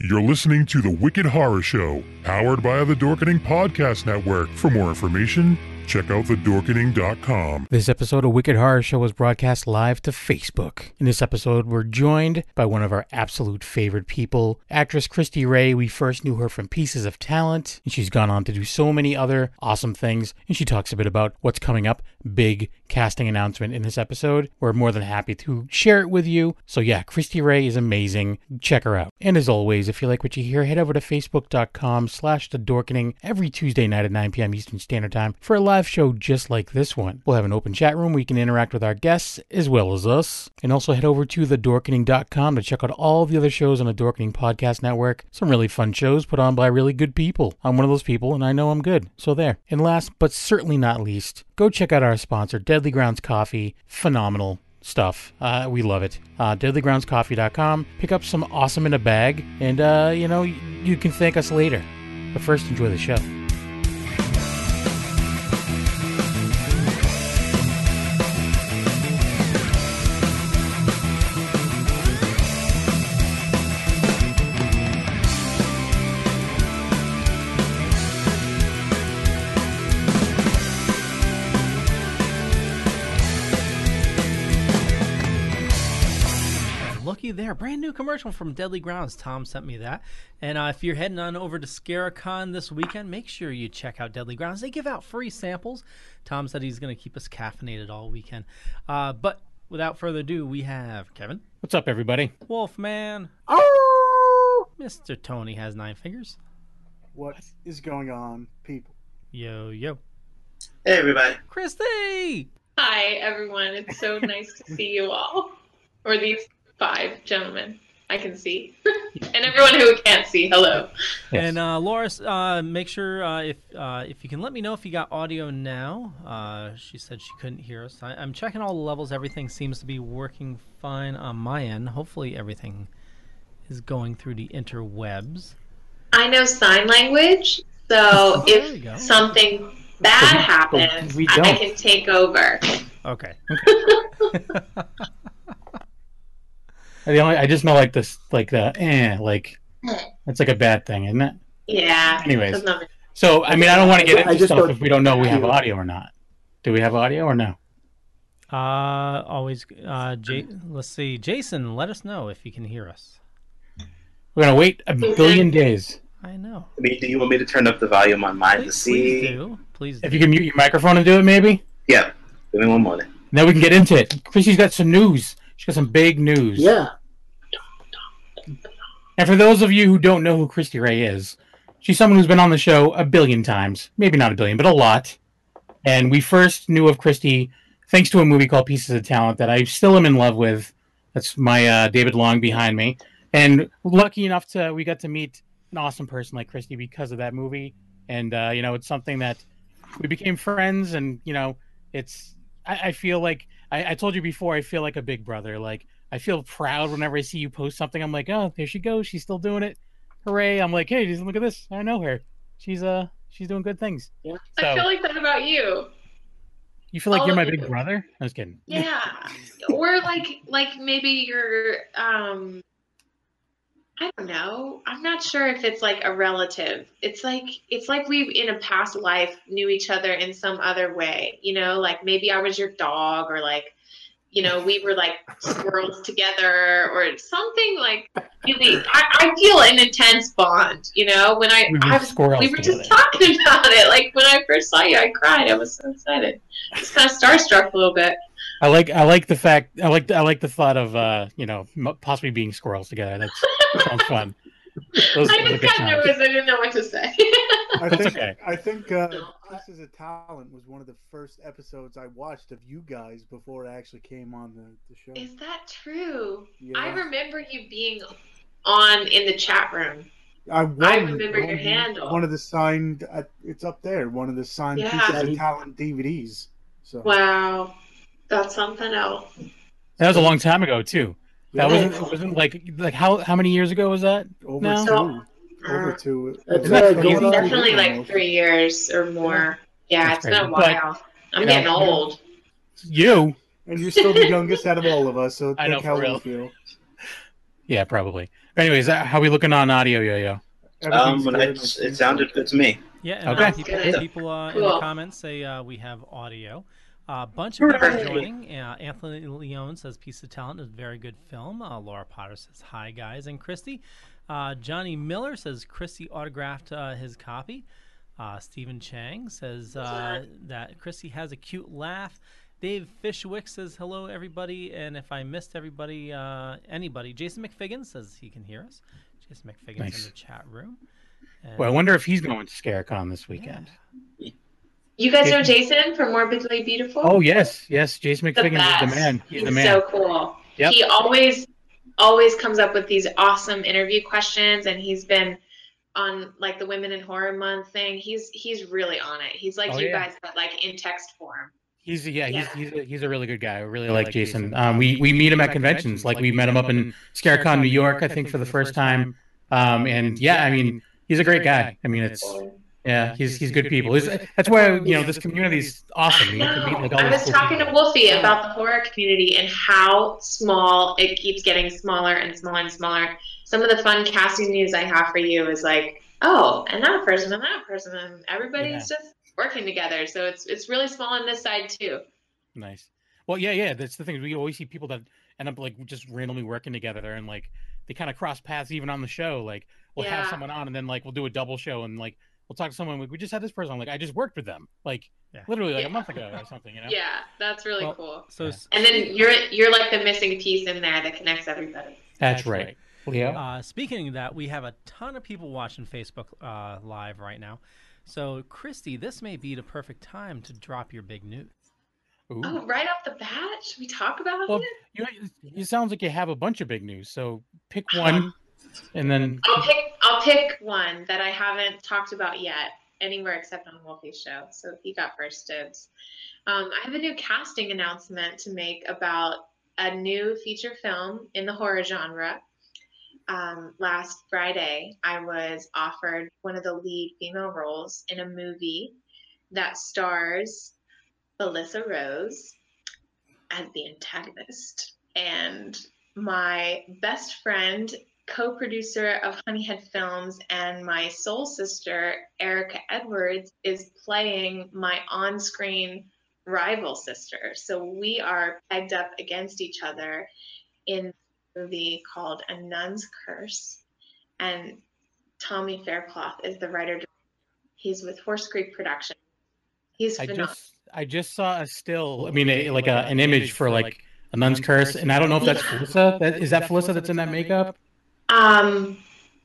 You're listening to The Wicked Horror Show, powered by the Dorkening Podcast Network. For more information, check out thedorkening.com. This episode of Wicked Horror Show was broadcast live to Facebook. In this episode, we're joined by one of our absolute favorite people, actress Christy Ray. We first knew her from Pieces of Talent, and she's gone on to do so many other awesome things, and she talks a bit about what's coming up. Big casting announcement in this episode. We're more than happy to share it with you. So yeah, Christy Ray is amazing. Check her out. And as always, if you like what you hear, head over to facebook.com/thedorkening every Tuesday night at 9 p.m. Eastern Standard Time for a live show just like this one. We'll have an open chat room where you can interact with our guests as well as us. And also head over to thedorkening.com to check out all the other shows on the Dorkening Podcast Network. Some really fun shows put on by really good people. I'm one of those people, and I know I'm good. So there. And last but certainly not least, go check out our sponsor, Deadly Grounds Coffee. Phenomenal stuff. We love it. DeadlyGroundsCoffee.com. Pick up some awesome in a bag, and you can thank us later. But first, enjoy the show. There, brand new commercial from Deadly Grounds. Tom sent me that. And if you're heading on over to ScaraCon this weekend, make sure you check out Deadly Grounds. They give out free samples. Tom said he's going to keep us caffeinated all weekend. But without further ado, we have Kevin. What's up, everybody? Wolfman. Oh! Mr. Tony has 9 fingers. What is going on, people? Yo, yo. Hey, everybody. Christy! Hi, everyone. It's so nice to see you all. Or these 5 gentlemen I can see. And everyone who can't see, hello. Yes. And Laura, make sure if you can let me know if you got audio now. She said she couldn't hear us. I'm checking all the levels. Everything seems to be working fine on my end. Hopefully everything is going through the interwebs. I know sign language, so if something bad happens, I can take over. Okay. I just know it's like a bad thing, isn't it? Yeah. Anyways, so I don't want to get into stuff if we don't know we have audio or not. Do we have audio or no? Always. Let's see, Jason, let us know if you can hear us. We're gonna wait a billion days. I know. Do you want me to turn up the volume on mine to see? Please do. If you can mute your microphone and do it, maybe. Yeah. Give me one moment. Then we can get into it. Chrissy's got some news. She's got some big news. Yeah. And for those of you who don't know who Christy Ray is, she's someone who's been on the show a billion times. Maybe not a billion, but a lot. And we first knew of Christy thanks to a movie called Pieces of Talent that I still am in love with. That's my David Long behind me. And lucky enough we got to meet an awesome person like Christy because of that movie. And, it's something that we became friends. And, I feel like, I told you before, I feel like a big brother. Like, I feel proud whenever I see you post something. I'm like, oh, there she goes. She's still doing it. Hooray. I'm like, hey, just look at this. I know her. She's doing good things. Yeah. So, I feel like that about you. You feel like you're my big brother? I was kidding. Yeah. Or like maybe you're, I don't know. I'm not sure if it's like a relative. It's like we in a past life knew each other in some other way, like maybe I was your dog or like, we were like squirrels together or something like really, I feel an intense bond, when we were just talking about it. Like when I first saw you, I cried. I was so excited. Just kind of starstruck a little bit. I like the fact, I like the thought of, possibly being squirrels together. That sounds fun. I just got nervous. I didn't know what to say. I think Pieces of Talent was one of the first episodes I watched of you guys before I actually came on the show. Is that true? Yeah. I remember you being on in the chat room. I remember your handle. One of the signed, it's up there, one of the signed Pieces of Talent DVDs. So. Wow. That's something else. That was a long time ago, too. That wasn't like how many years ago was that? Over two. It's definitely like 3 years or more. Yeah, it's been a while. I'm getting old. And you're still the youngest out of all of us, so I know, how for real. we feel. Yeah, probably. Anyways, how are we looking on audio, Yo-Yo? It sounded good to me. Yeah, and Okay. people in the comments say we have audio. A bunch of people joining. Anthony Leone says Piece of Talent is a very good film. Laura Potter says hi, guys. And Christy. Johnny Miller says Christy autographed his copy. Stephen Chang says that Christy has a cute laugh. Dave Fishwick says hello, everybody. And if I missed anybody, Jason McFiggin says he can hear us. Jason McFiggin's in the chat room. And well, I wonder if he's going to ScareCon this weekend. Yeah. You guys know Jason from Morbidly Beautiful? Oh, yes. Jason McFiggin is the man. He's the man. So cool. Yep. He always comes up with these awesome interview questions, and he's been on like the Women in Horror Month thing. He's really on it. He's like guys, but like in text form. He's a really good guy. I really like Jason. We meet him at conventions. Like we met him up in ScareCon, New York, I think, for the first time. And I mean, he's a great guy. I mean, he's good people. That's why this community is awesome. You can meet, like, all I was talking to Wolfie about the horror community and how small it keeps getting smaller and smaller and smaller. Some of the fun casting news I have for you is like, oh, and that person and everybody's just working together. So it's really small on this side too. Nice. Well, yeah. That's the thing. We always see people that end up like just randomly working together, and like they kind of cross paths even on the show. Like we'll have someone on, and then like we'll do a double show, and like we'll talk to someone. We just had this person on. Like I just worked with them, like literally like a month ago or something. Yeah, that's really cool. So and then you're like the missing piece in there that connects everybody. That's right. Leo? Speaking of that, we have a ton of people watching Facebook Live right now. So, Christy, this may be the perfect time to drop your big news. Ooh. Oh, right off the bat? Should we talk about it? It sounds like you have a bunch of big news. So pick one, and then I'll pick one that I haven't talked about yet anywhere except on Wolfie's show. So he got first dibs. I have a new casting announcement to make about a new feature film in the horror genre. Last Friday, I was offered one of the lead female roles in a movie that stars Alyssa Rose as the antagonist. And my best friend, co-producer of Honeyhead Films, and my soul sister, Erica Edwards, is playing my on-screen rival sister. So we are pegged up against each other in movie called A Nun's Curse, and Tommy Faircloth is the writer. He's with Horse Creek Production. He's phenomenal. I just saw a still. I mean, an image for like A Nun's Curse, and I don't know if that's Felissa. Is that Felissa that's in that makeup? I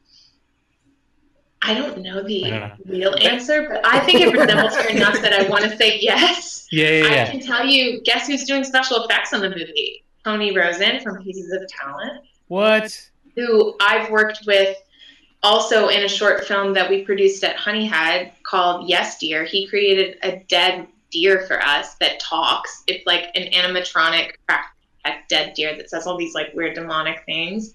don't know the real answer, but I think it resembles her enough that I want to say yes. Yeah. I can tell you. Guess who's doing special effects on the movie? Tony Rosen from Pieces of Talent. What? Who I've worked with also in a short film that we produced at Honeyhead called Yes Dear. He created a dead deer for us that talks. It's like an animatronic dead deer that says all these like weird demonic things.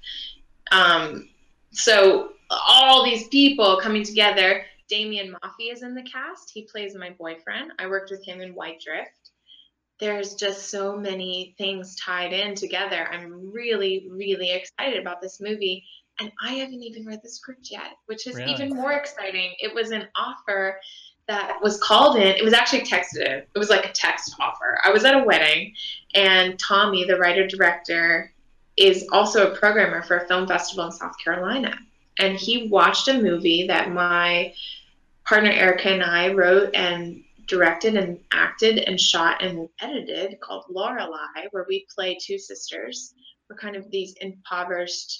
So all these people coming together. Damien Maffei is in the cast. He plays my boyfriend. I worked with him in White Drift. There's just so many things tied in together. I'm really, really excited about this movie. And I haven't even read the script yet, which is even more exciting. It was an offer that was called in. It was actually texted. It was like a text offer. I was at a wedding, and Tommy, the writer-director, is also a programmer for a film festival in South Carolina. And he watched a movie that my partner Erica and I wrote and directed and acted and shot and edited called Lorelei, where we play two sisters. We're kind of these impoverished,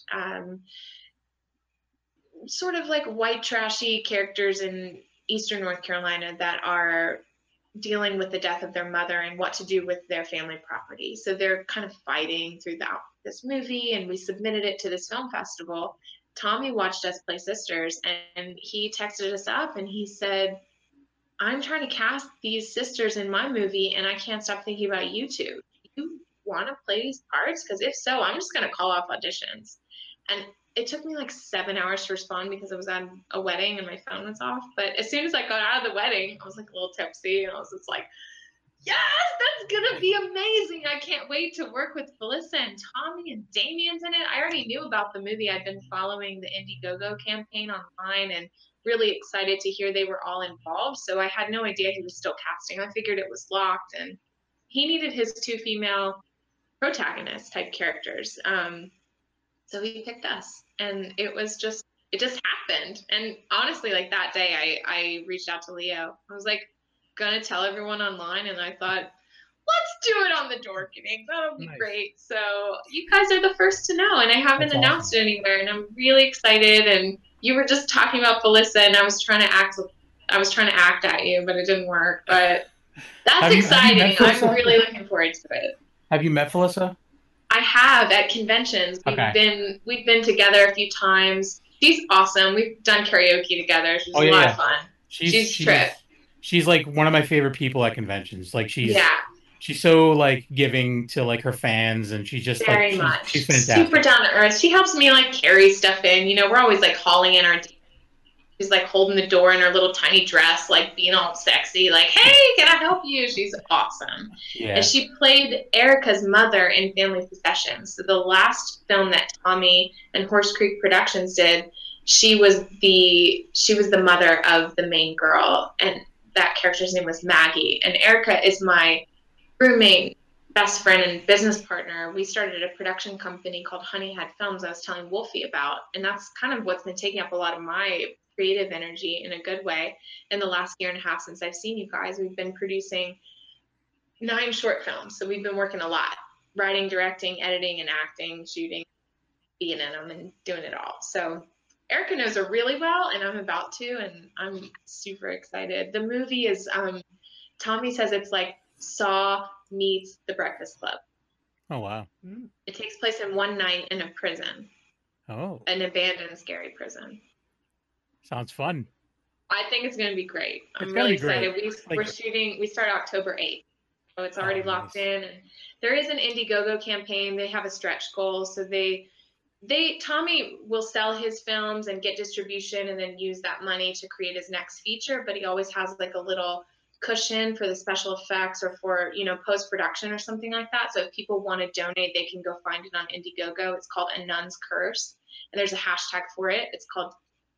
sort of like white trashy characters in Eastern North Carolina that are dealing with the death of their mother and what to do with their family property. So they're kind of fighting throughout this movie, and we submitted it to this film festival. Tommy watched us play sisters, and he texted us up and he said, I'm trying to cast these sisters in my movie, and I can't stop thinking about you two. Do you want to play these parts? Because if so, I'm just going to call off auditions. And it took me like 7 hours to respond because I was at a wedding and my phone was off. But as soon as I got out of the wedding, I was like a little tipsy, and I was just like, Yes, that's gonna be amazing. I can't wait to work with Felissa and Tommy and Damien's in it. I already knew about the movie. I'd been following the Indiegogo campaign online and really excited to hear they were all involved. So I had no idea he was still casting. I figured it was locked, and he needed his 2 female protagonist type characters. So he picked us, and it just happened. And honestly, like that day, I reached out to Leo. I was like, gonna tell everyone online, and I thought, let's do it on the Dorkening. That'll be great. So you guys are the first to know, and I haven't announced it anywhere, and I'm really excited. And you were just talking about Felissa, and I was trying to act at you, but it didn't work. But that's exciting. I'm really looking forward to it. Have you met Felissa? I have at conventions. We've been together a few times. She's awesome. We've done karaoke together. She's a lot of fun. She's trip. She's like one of my favorite people at conventions. Like she's so like giving to like her fans, and she's just very much. She's fantastic. Super down to earth. She helps me like carry stuff in. You know, we're always like hauling in our. She's like holding the door in her little tiny dress, like being all sexy, like, "Hey, can I help you?" She's awesome. Yeah. And she played Erica's mother in Family Possessions. So the last film that Tommy and Horse Creek Productions did, she was the mother of the main girl, and that character's name was Maggie. And Erica is my roommate, best friend, and business partner. We started a production company called Honeyhead Films I was telling Wolfie about, and that's kind of what's been taking up a lot of my creative energy in a good way in the last year and a half since I've seen you guys. We've been producing 9 short films, so we've been working a lot, writing, directing, editing, and acting, shooting, being in them, and doing it all. So Erica knows her really well, and I'm about to, and I'm super excited. The movie is, Tommy says it's like Saw meets The Breakfast Club. Oh, wow. It takes place in one night in a prison. Oh. An abandoned, scary prison. Sounds fun. I think it's going to be great. I'm really excited. We start October 8th. So it's already locked in. And there is an Indiegogo campaign. They have a stretch goal. So Tommy will sell his films and get distribution and then use that money to create his next feature. But he always has like a little cushion for the special effects or for, post-production or something like that. So if people want to donate, they can go find it on Indiegogo. It's called A Nun's Curse. And there's a hashtag for it. It's called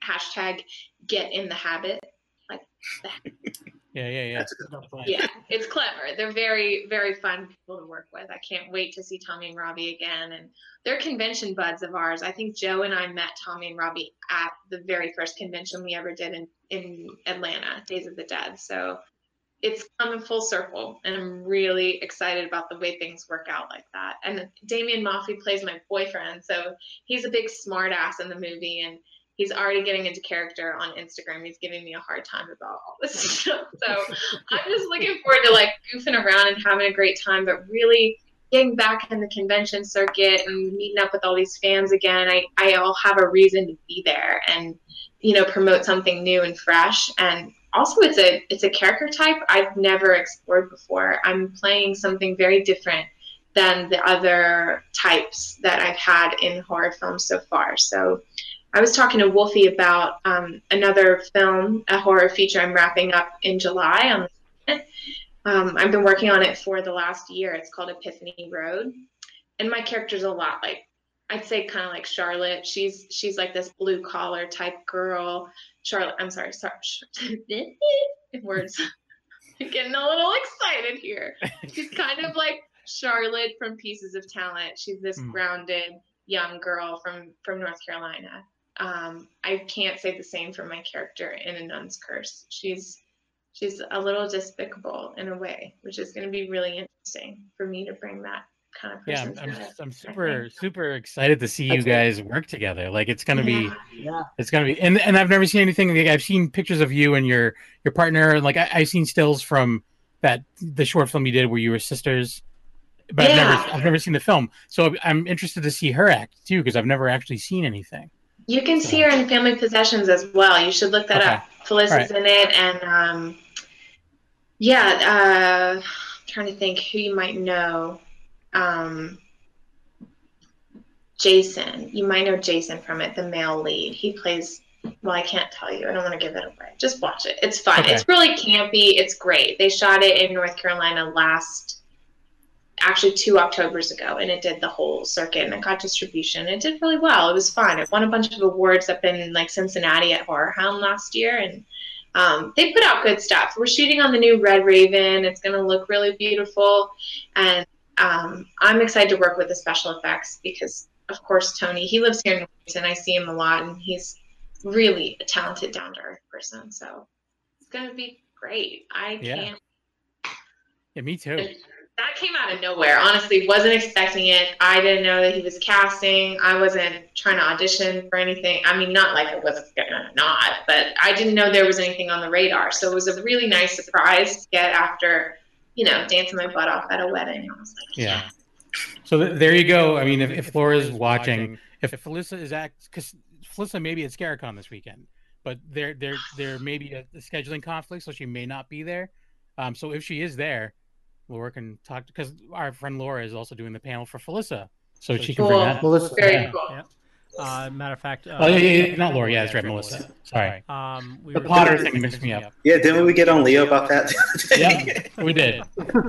#GetInTheHabit. Like that. Yeah. Yeah, it's clever. They're very, very fun people to work with. I can't wait to see Tommy and Robbie again. And they're convention buds of ours. I think Joe and I met Tommy and Robbie at the very first convention we ever did in Atlanta, Days of the Dead. So it's coming full circle, and I'm really excited about the way things work out like that. And Damien Mafi plays my boyfriend, so he's a big smart ass in the movie, and he's already getting into character on Instagram. He's giving me a hard time about all this stuff. So I'm just looking forward to like goofing around and having a great time, but really getting back in the convention circuit and meeting up with all these fans again. I'll have a reason to be there and, promote something new and fresh. And also it's a character type I've never explored before. I'm playing something very different than the other types that I've had in horror films so far. So I was talking to Wolfie about another film, a horror feature I'm wrapping up in July. I've been working on it for the last year. It's called Epiphany Road. And my character's a lot like, I'd say kind of like Charlotte. She's like this blue collar type girl. Charlotte, I'm sorry. Words. I'm getting a little excited here. She's kind of like Charlotte from Pieces of Talent. She's this grounded young girl from North Carolina. I can't say the same for my character in A Nun's Curse. She's a little despicable in a way, which is going to be really interesting for me to bring that kind of person. Yeah, I'm super excited to see you guys work together. Like it's going to be, and I've never seen anything. Like, I've seen pictures of you and your partner. Like I've seen stills from the short film you did where you were sisters. But I've never seen the film, so I'm interested to see her act too because I've never actually seen anything. You can see her in Family Possessions as well. You should look that up. Felissa's in it, and I'm trying to think who you might know. Jason, you might know Jason from it, the male lead. He plays well, I can't tell you. I don't want to give it away. Just watch it. It's fun. Okay. It's really campy. It's great. They shot it in North Carolina actually 2 Octobers ago, and it did the whole circuit, and it got distribution. It did really well. It was fun. It won a bunch of awards up in like Cincinnati at Horror Hound last year, and they put out good stuff. We're shooting on the new Red Raven. It's going to look really beautiful, and I'm excited to work with the special effects because, of course, Tony, he lives here in Wilmington. I see him a lot, and he's really a talented, down-to-earth person, so it's going to be great. I can't. Yeah, me too. That came out of nowhere. Honestly, wasn't expecting it. I didn't know that he was casting. I wasn't trying to audition for anything. I mean, not like I wasn't gonna not, but I didn't know there was anything on the radar. So it was a really nice surprise to get after, dancing my butt off at a wedding. I was like, yeah. So there you go. I mean, if Laura's watching, if Felissa is because Felissa may be at Scaricon this weekend, but there may be a scheduling conflict, so she may not be there. So if she is there, Laura can talk because our friend Laura is also doing the panel for Felissa, so she can bring that. Melissa. Very cool. Yeah. Matter of fact, not Laura. Yeah, that's right, Melissa. Sorry. The Potter thing mixed me up. Yeah, didn't we get on Leo about that? Yeah, we did.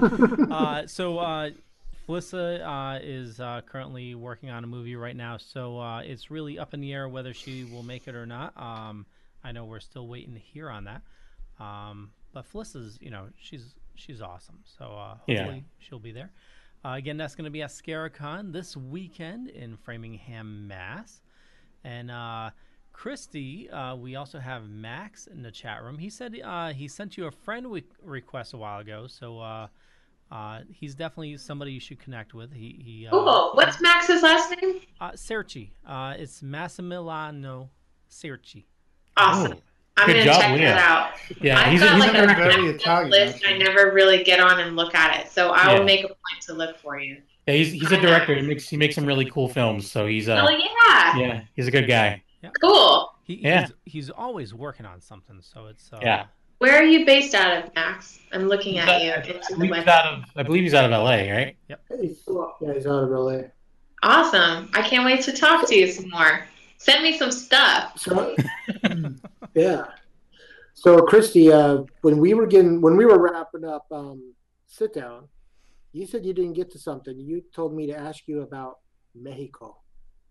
So Felissa is currently working on a movie right now, so it's really up in the air whether she will make it or not. I know we're still waiting to hear on that. But Felissa's, she's awesome. So hopefully she'll be there. Again, that's going to be at Scaricon this weekend in Framingham, Mass. And Christy, we also have Max in the chat room. He said he sent you a friend request a while ago. So he's definitely somebody you should connect with. What's Max's last name? Cerci. It's Massimiliano Cerci. Awesome. Oh. I'm going to check that out. Yeah, I've got like a very Italian list. I never really get on and look at it, so I will make a point to look for you. Yeah, he's a director. He makes some really cool films. So he's yeah, he's a good guy. Yeah. Cool. He's always working on something. So it's Where are you based out of, Max? I'm looking at you. I believe he's out of LA, right? Yep. He's out of LA. Awesome. I can't wait to talk to you some more. Send me some stuff. So, yeah. So, Christy, when we were wrapping up Sit Down, you said you didn't get to something. You told me to ask you about Mexico.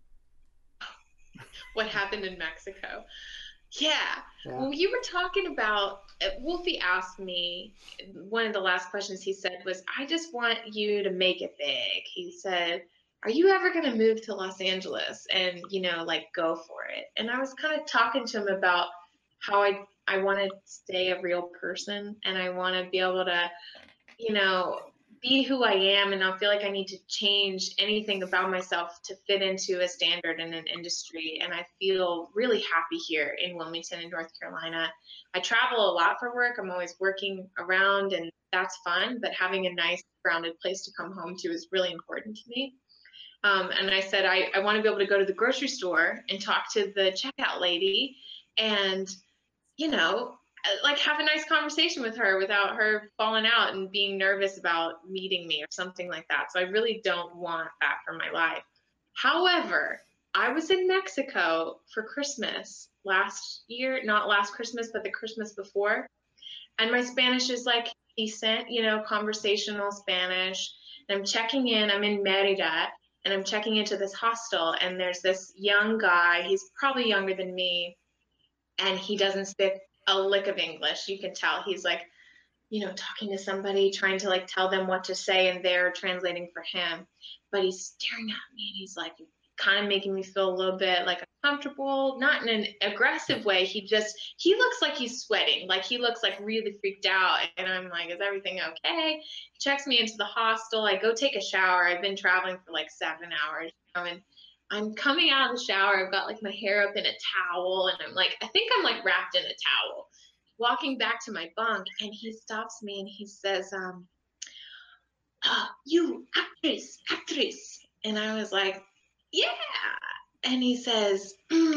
What happened in Mexico? Yeah. Well, you were talking about, Wolfie asked me, one of the last questions he said was, I just want you to make it big. He said, are you ever going to move to Los Angeles and, go for it? And I was kind of talking to him about how I want to stay a real person and I want to be able to, be who I am and not feel like I need to change anything about myself to fit into a standard in an industry. And I feel really happy here in Wilmington in North Carolina. I travel a lot for work. I'm always working around and that's fun, but having a nice grounded place to come home to is really important to me. And I said, I want to be able to go to the grocery store and talk to the checkout lady and, have a nice conversation with her without her falling out and being nervous about meeting me or something like that. So I really don't want that for my life. However, I was in Mexico for Christmas last year, not last Christmas, but the Christmas before. And my Spanish is like decent, conversational Spanish. And I'm checking in, I'm in Merida. And I'm checking into this hostel, and there's this young guy. He's probably younger than me, and he doesn't speak a lick of English. You can tell he's talking to somebody, trying to tell them what to say, and they're translating for him. But he's staring at me, and he's kind of making me feel a little bit uncomfortable, not in an aggressive way. He looks like he's sweating, he looks really freaked out. And I'm like, is everything okay? He checks me into the hostel. I go take a shower. I've been traveling for 7 hours, and I'm coming out of the shower. I've got my hair up in a towel, and I think I'm wrapped in a towel, walking back to my bunk, and he stops me and he says, you actress. And I was like, yeah. And he says,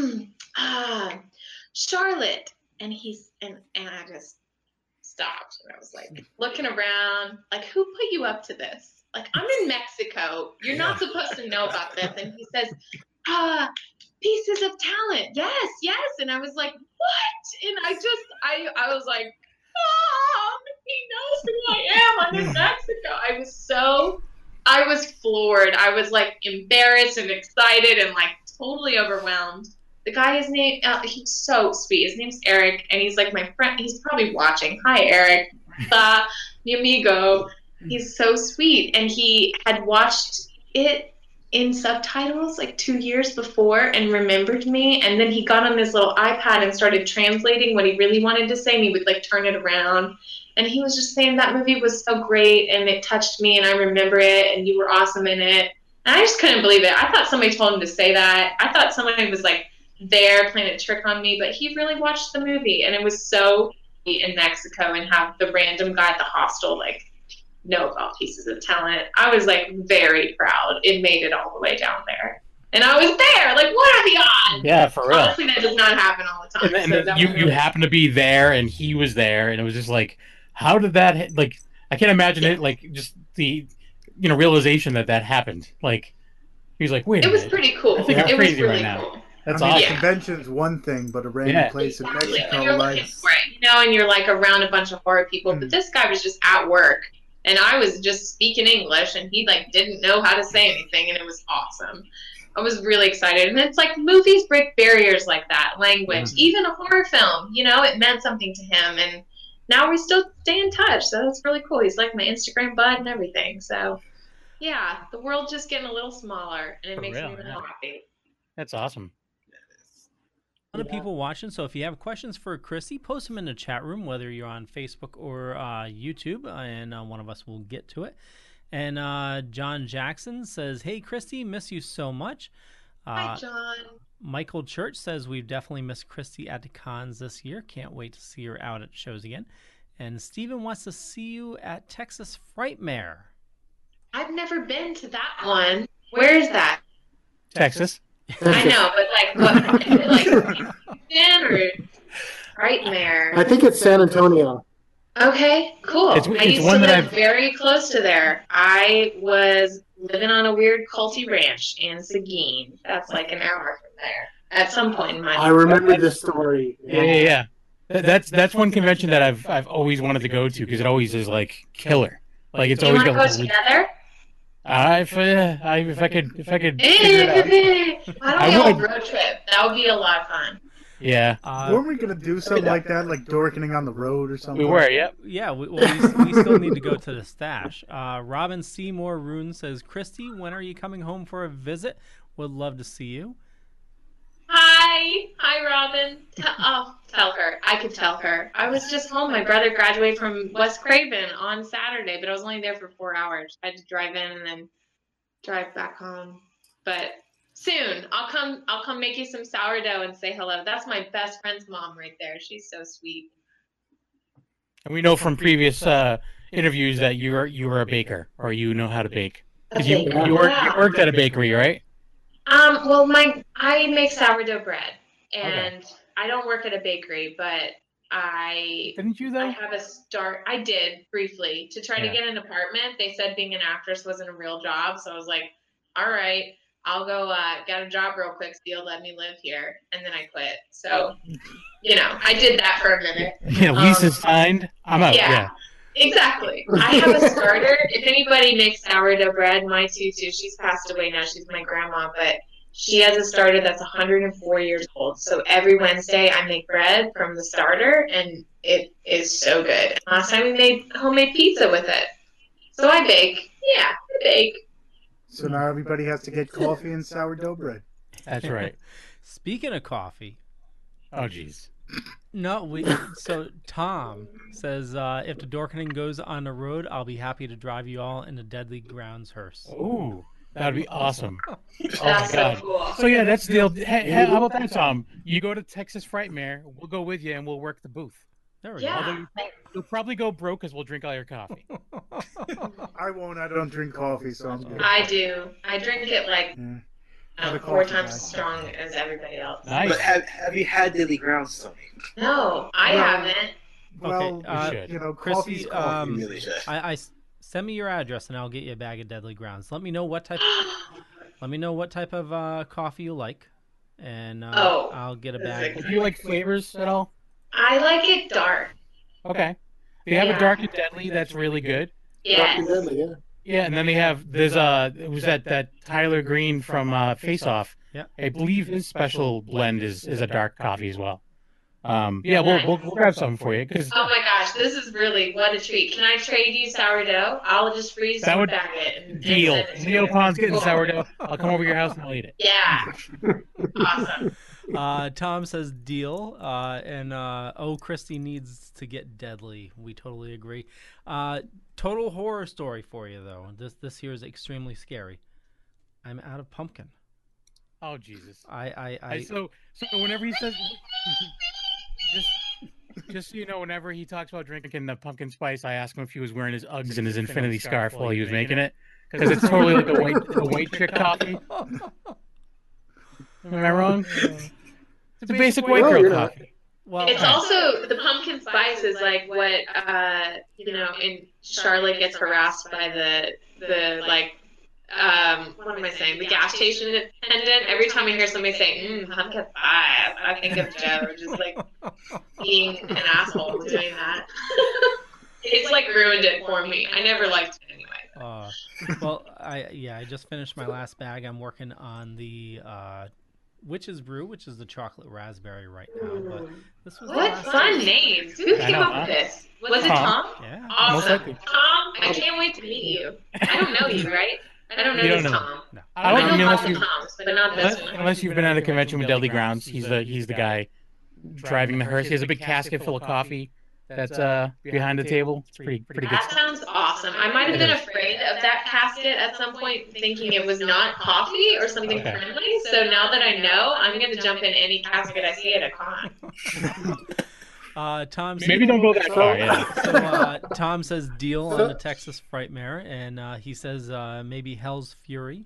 Charlotte. And I just stopped. And I was looking around, who put you up to this? I'm in Mexico. You're not supposed to know about this. And he says, Pieces of Talent. Yes, yes. And I was like, what? And I was like, he knows who I am. I'm in Mexico. I was floored. I was like embarrassed and excited and like totally overwhelmed. The guy, his name, he's so sweet. His name's Eric, and he's like my friend. He's probably watching. Hi, Eric. Mi amigo. He's so sweet. And he had watched it in subtitles like 2 years before and remembered me. And then he got on this little iPad and started translating what he really wanted to say. And he would like turn it around. And he was just saying that movie was so great and it touched me and I remember it and you were awesome in it. And I just couldn't believe it. I thought somebody told him to say that. I thought somebody was like there playing a trick on me, but he really watched the movie. And it was so in Mexico and have the random guy at the hostel like know about Pieces of Talent. I was like very proud. It made it all the way down there. And I was there. Like, what are the odds? Yeah, for real. Honestly, that does not happen all the time. And so you happened to be there and he was there and it was just like, how did that, like, I can't imagine it, like, just the, realization that happened. Like, he was like, wait a minute. It was pretty cool. I think I'm it crazy was really right cool. now. That's awesome. awesome. Convention's one thing, but a random place in Mexico, when you're looking for it, and you're like around a bunch of horror people, but this guy was just at work, and I was just speaking English, and he like didn't know how to say anything, and it was awesome. I was really excited, and it's like movies break barriers like that, language, even a horror film, it meant something to him, and now we still stay in touch, so that's really cool. He's like my Instagram bud and everything, so yeah, the world's just getting a little smaller, and it makes me really happy. That's awesome. A lot of people watching, so if you have questions for Christy, post them in the chat room, whether you're on Facebook or YouTube, and one of us will get to it. And John Jackson says, hey, Christy, miss you so much. Hi, John. Michael Church says, we've definitely missed Christy at the cons this year. Can't wait to see her out at shows again. And Steven wants to see you at Texas Frightmare. I've never been to that one. Where is that? Texas. I know, but like, what? Like, or Frightmare? I think it's San Antonio. Okay, cool. It's I used one to that live very close to there. I was living on a weird culty ranch in Seguin. That's like an hour from there. At some point in my life. I remember this story. Yeah. That's one convention that I've always wanted to go to because it always is like killer. Like it's always got. You want to go together? If I could figure it out. Why don't we all road trip? That would be a lot of fun. Yeah. Weren't we going to do something like that, like dorkening on the road or something? We were, yep. Yeah, we still need to go to the stash. Robin Seymour Rune says, Christy, when are you coming home for a visit? Would love to see you. Hi, Robin. Tell her. I could tell her. I was just home. My brother graduated from West Craven on Saturday, but I was only there for 4 hours. I had to drive in and then drive back home. But soon, I'll come make you some sourdough and say hello. That's my best friend's mom right there. She's so sweet. And we know from previous interviews that you were a baker, or you know how to bake. You worked at a bakery, right? Well, I make sourdough bread, and I don't work at a bakery, but Didn't you though? I have a start. I did briefly to try to get an apartment. They said being an actress wasn't a real job, so I was like, all right, I'll go get a job real quick so you'll let me live here, and then I quit. So, I did that for a minute. Yeah, lease signed. I'm out. Yeah. Exactly. I have a starter. If anybody makes sourdough bread, my tutu, she's passed away now. She's my grandma, but she has a starter that's 104 years old. So every Wednesday I make bread from the starter, and it is so good. Last time we made homemade pizza with it. So I bake. Yeah, I bake. So now everybody has to get coffee and sourdough bread. That's right. Speaking of coffee. Oh, jeez. No, so Tom says, if the Dorkening goes on the road, I'll be happy to drive you all in the Deadly Grounds hearse. Ooh, that'd be awesome. That's my God. So cool. So yeah, that's the deal. Hey, how about that, Tom? You go to Texas Frightmare, we'll go with you and we'll work the booth. There we go. Although you'll probably go broke because we'll drink all your coffee. I won't. I don't drink coffee, so I'm good. I do. I drink it like 4 times as strong as everybody else. Nice. But have you had Deadly Grounds, Tony? No, I haven't. Well, okay, coffee's coffee. You really should. I send me your address and I'll get you a bag of Deadly Grounds. Let me know what type. Let me know what type of coffee you like, and Oh. I'll get a bag. Do you like flavors at all? I like it dark. Okay. They have Yeah. a dark and deadly that's really good. Yes. Yeah. Yeah, and then they have it was that Tyler Green from Face Off. Yeah. I believe his special blend is a dark coffee as well. Yeah, we'll grab something for you because Oh my gosh, this is really what a treat. Can I trade you sourdough? I'll just freeze That and would- bag it. And deal. send it to Neil you. Pond's getting Cool. sourdough. I'll come over to your house and I'll eat it. Yeah. Awesome. Tom says deal, and Christy needs to get deadly. We totally agree. Total horror story for you though. This here is extremely scary. I'm out of pumpkin. Oh Jesus! I So whenever he says, just so you know, whenever he talks about drinking the pumpkin spice, I ask him if he was wearing his Uggs and his infinity scarf while he was making it, because it's totally like a white chick coffee. Am I wrong? It's a basic white girl coffee. well, It's also the pumpkin spice is like what in Charlotte gets harassed by the like what am I saying? The gas station attendant. Every time I hear somebody say pumpkin spice, I think of Joe just like being an asshole doing that. It's like ruined it for me. I never liked it anyway. well, I just finished my last bag. I'm working on the Witch's Brew, which is the chocolate raspberry right now. But this was the What last fun one. names! Who came up with this? Was it Tom? Yeah. Most Awesome. likely. Tom, I can't wait to meet you. I don't know you, right? I don't know You this don't know. Tom. No. I I don't know unless lots of you Toms, but not this one. unless you've been at a convention with Deadly Grounds. He's the guy driving the hearse. He has a big casket full of coffee that's behind the table. It's pretty good That stuff. sounds awesome. I might have been afraid of that casket at some point, thinking it was not coffee or something Okay. friendly. So now that I know, I'm going to jump in any casket I see at a con. Tom Maybe don't go that far. Yeah. So Tom says deal on the Texas Frightmare, and he says maybe Hell's Fury.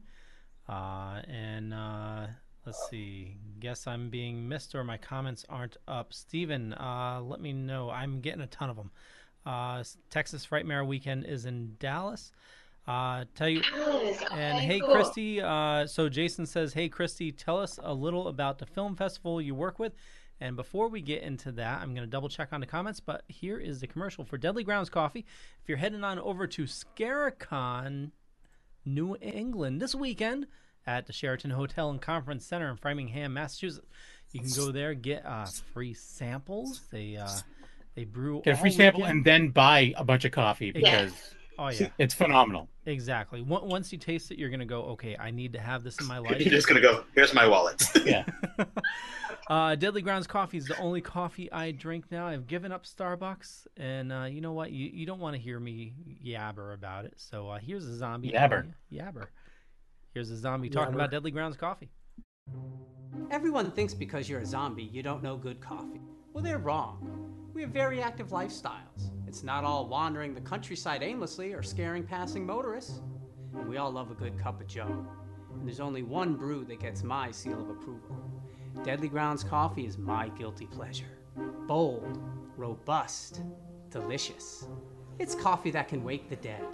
Let's see. Guess I'm being missed or my comments aren't up. Steven, let me know. I'm getting a ton of them. Texas Frightmare weekend is in Dallas. Tell you. And hey, cool. Christy. So Jason says, hey, Christy, tell us a little about the film festival you work with. And before we get into that, I'm going to double check on the comments, but here is the commercial for Deadly Grounds Coffee. If you're heading on over to Scaricon, New England this weekend at the Sheraton Hotel and Conference Center in Framingham, Massachusetts, you can go there, get free samples. They brew Get a free all sample weekend. and then buy a bunch of coffee because Oh yeah, it's phenomenal. exactly. Once you taste it, you're gonna go, okay, I need to have this in my life. You're just gonna go. Here's my wallet. Yeah. Deadly Grounds Coffee is the only coffee I drink now. I've given up Starbucks, and you know what? You don't want to hear me yabber about it. So here's a zombie. Yabber. Yabber. Here's a zombie talking about Deadly Grounds Coffee. Everyone thinks because you're a zombie, you don't know good coffee. Well, they're wrong. We have very active lifestyles. It's not all wandering the countryside aimlessly or scaring passing motorists. And we all love a good cup of joe. And there's only one brew that gets my seal of approval. Deadly Grounds Coffee is my guilty pleasure. Bold, robust, delicious. It's coffee that can wake the dead.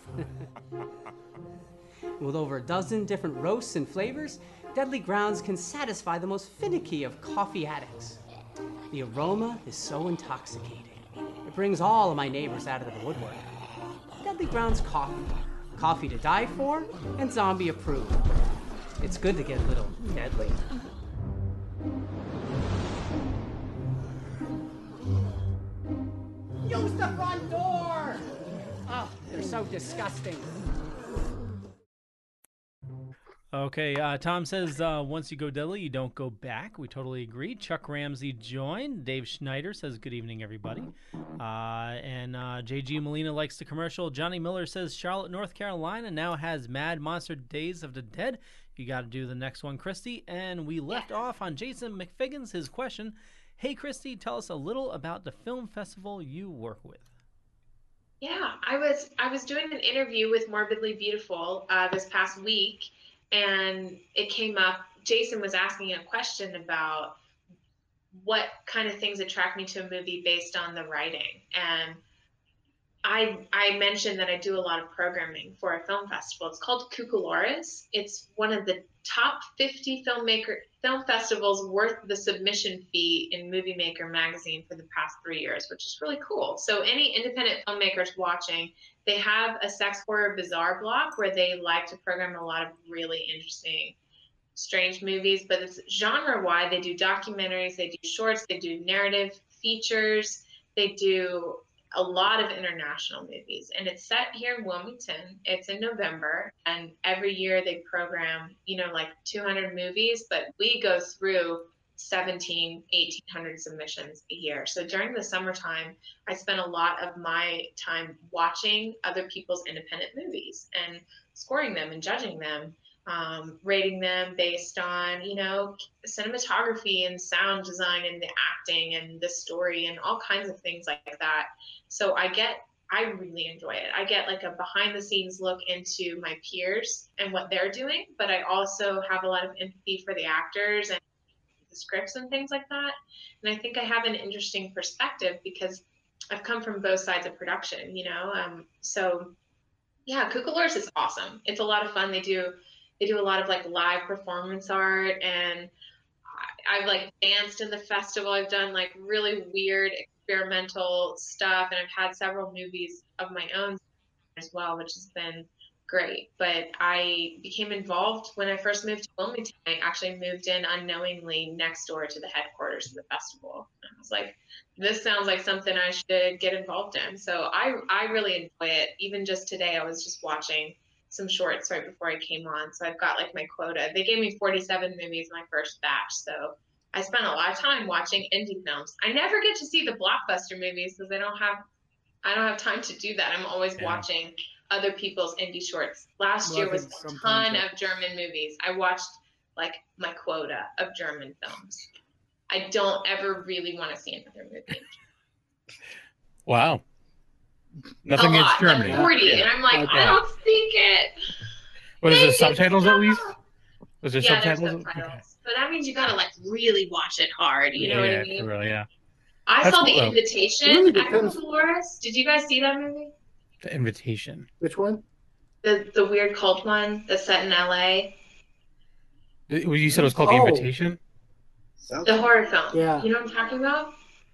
With over a dozen different roasts and flavors, Deadly Grounds can satisfy the most finicky of coffee addicts. The aroma is so intoxicating. It brings all of my neighbors out of the woodwork. Deadly Grounds Coffee. Coffee to die for and zombie approved. It's good to get a little deadly. Use the front door! Oh, they're so disgusting. Okay, Tom says once you go deadly, you don't go back. We totally agree. Chuck Ramsey joined. Dave Schneider says good evening, everybody. And JG Molina likes the commercial. Johnny Miller says Charlotte, North Carolina now has Mad Monster Days of the Dead. You got to do the next one, Christy. And we left off on Jason McFiggins, his question. Hey, Christy, tell us a little about the film festival you work with. Yeah, I was doing an interview with Morbidly Beautiful this past week, and it came up. Jason was asking a question about what kind of things attract me to a movie based on the writing, and I mentioned that I do a lot of programming for a film festival. It's called Cucularis. It's one of the top 50 film festivals worth the submission fee in Movie Maker magazine for the past 3 years, which is really cool. So any independent filmmakers watching, they have a sex horror bizarre block where they like to program a lot of really interesting, strange movies, but it's genre wide. They do documentaries, they do shorts, they do narrative features, they do a lot of international movies, and it's set here in Wilmington. It's in November, and every year they program, like 200 movies, but we go through 1,800 submissions a year. So during the summertime, I spend a lot of my time watching other people's independent movies and scoring them and judging them, rating them based on, cinematography and sound design and the acting and the story and all kinds of things like that. So I really enjoy it. I get like a behind the scenes look into my peers and what they're doing, but I also have a lot of empathy for the actors and the scripts and things like that. And I think I have an interesting perspective because I've come from both sides of production, so yeah, Cuckolores is awesome. It's a lot of fun. They do a lot of like live performance art, and I've like danced in the festival. I've done like really weird experimental stuff, and I've had several movies of my own as well, which has been great. But I became involved when I first moved to Wilmington. I actually moved in unknowingly next door to the headquarters of the festival. And I was like, this sounds like something I should get involved in. So I really enjoy it. Even just today, I was just watching some shorts right before I came on. So I've got like my quota. They gave me 47 movies in my first batch. So I spent a lot of time watching indie films. I never get to see the blockbuster movies because I don't have time to do that. I'm always watching other people's indie shorts. Last year was a ton of German movies. I watched like my quota of German films. I don't ever really want to see another movie. Wow. Nothing against Germany. Like 40, and I'm like, I don't speak it. Was there subtitles at least? Was there subtitles? There's subtitles. Okay. But that means you gotta like really watch it hard. You know what I mean? Really, yeah. I saw The Invitation at Cuckolores. Did you guys see that movie? The Invitation. Which one? The weird cult one that's set in LA. You said it was called The Invitation? The horror film. Yeah. You know what I'm talking about?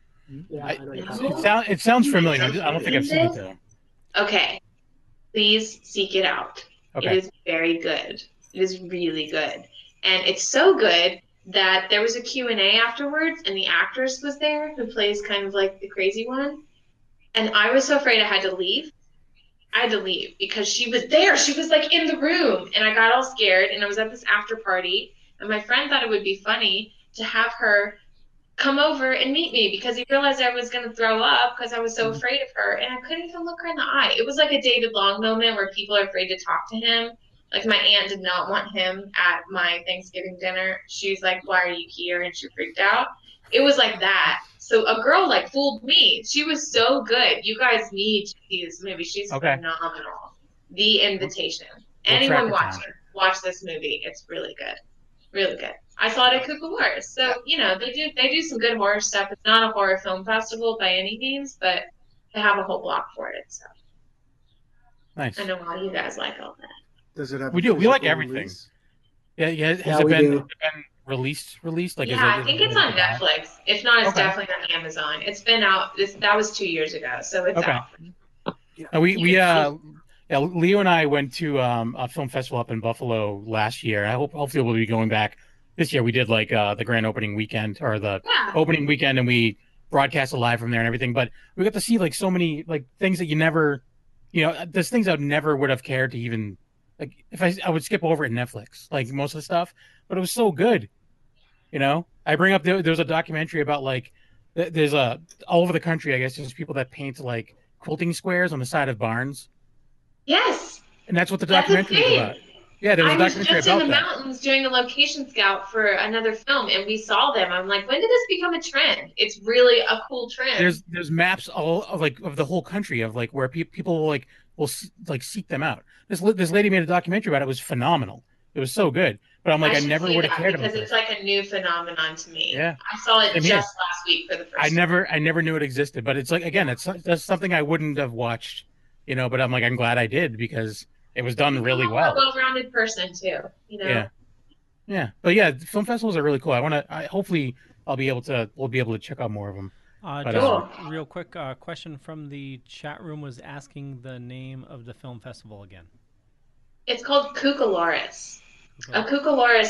Yeah, it sounds familiar. I don't think I've seen it though. Okay. Please seek it out. Okay. It is very good. It is really good. And it's so good that there was a Q&A afterwards, and the actress was there who plays kind of like the crazy one. And I was so afraid I had to leave. I had to leave because she was there. She was like in the room, and I got all scared, and I was at this after party, and my friend thought it would be funny to have her come over and meet me because he realized I was going to throw up because I was so afraid of her, and I couldn't even look her in the eye. It was like a David Long moment where people are afraid to talk to him. Like my aunt did not want him at my Thanksgiving dinner. She's like, why are you here? And she freaked out. It was like that. So a girl like fooled me. She was so good. You guys need to see this movie. She's phenomenal. The Invitation. Anyone watching, watch this movie. It's really good. Really good. I saw it at Cuckolores. So, they do some good horror stuff. It's not a horror film festival by any means, but they have a whole block for it. So nice. I know how you guys like all that. Does it have we like everything. Release? Yeah. Has it been released? Like, I think it's on Netflix. If not, it's definitely on Amazon. It's been out. That was 2 years ago, so it's out. Leo and I went to a film festival up in Buffalo last year. Hopefully we'll be going back this year. We did like the grand opening weekend or the opening weekend, and we broadcast live from there and everything. But we got to see like so many like things that you never, there's things I never would have cared to even like if I would skip over at Netflix, like most of the stuff. But it was so good. I bring up there's a documentary about like there's all over the country. I guess there's people that paint like quilting squares on the side of barns. Yes. And that's what the documentary is about. Yeah, there was a documentary about that. I was just in the mountains doing a location scout for another film, and we saw them. I'm like, when did this become a trend? It's really a cool trend. There's maps all of the whole country of like where people will seek them out. This lady made a documentary about it. It was phenomenal. It was so good. But I'm like, I never would have cared about it because it's like a new phenomenon to me. Yeah, I saw it just last week for the first time. I never knew it existed, but it's like again, that's something I wouldn't have watched, But I'm like, I'm glad I did because it was done really well. A well-rounded person too, Yeah. Yeah, but yeah, film festivals are really cool. Hopefully we'll be able to check out more of them. But Just Cool. real quick question from the chat room was asking the name of the film festival again. It's called Cucaloris. A cucaloris